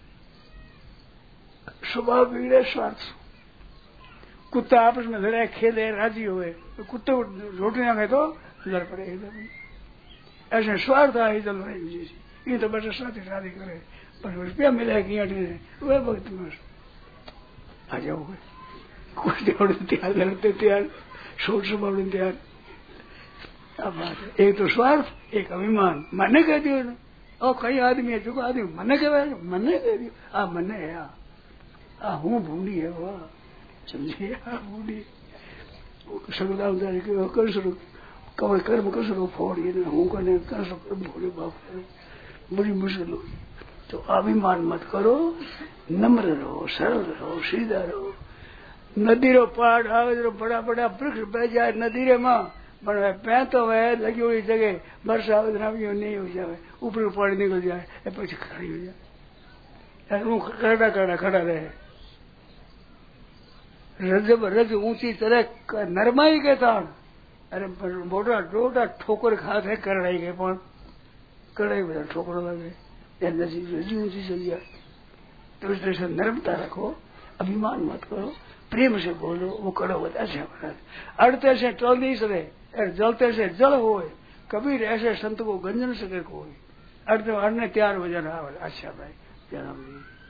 स्वभाव बिगड़े स्वार्थ। कुत्ता आपस में लड़े, खेले, राजी हुए, तो कुत्ते को रोटी ना खाए तो लड़ पड़े एकदम। ऐसे स्वार्थ आई चल रही जैसी, ये तो बच्चा शादी करे, पर रुपया मिले कि वह भक्त में आ जाओगे, कुछ तैयार लड़ते तैयार, सोच स्वभाव तैयार। अब बात है, एक तो स्वार्थ, एक अभिमान। मैंने कह दियो ना, और कई आदमी है जो आदमी मने कहे, मने कह दियो, आ मने है, आ हूँ भूडी है, वाह समझिए, आ भूडी सगदाम कर सो कवर कर्म कर सो फोड़िए ना, हूँ करने कर सो कर्म फोड़े, बाप बड़ी मुश्किल हो। तो अभिमान मत करो, नम्र रहो, सरल रहो, सीधा रहो। नदी रो पहाड़ आवे तो बड़ा बड़ा वृक्ष बह जाए नदी रे मां, पर पै तो वह लगी हुई जगह वर्षा आवे नहीं हो जाए, ऊपर पानी निकल जाए, पीछे खड़ी हो जाए, करड़ा करड़ा खड़ा रहे। जब रज ऊंची तरह नरमाई के तान, अरे मोटा डोटा ठोकर खाते है करड़ाई के, पण कड़ाई बजा ठोकर लगे, रजी ऊंची चल जाए। तो इस तरह से नर्मता रखो, अभिमान मत करो, प्रेम से बोलो, वो कड़ो ऐसे अड़ते से टल नहीं सके, जलते से जल होए, कबीर ऐसे संत को गंजन सके कोई, अड़ते अड़ने तैयार हो जाना। अच्छा भाई जन्म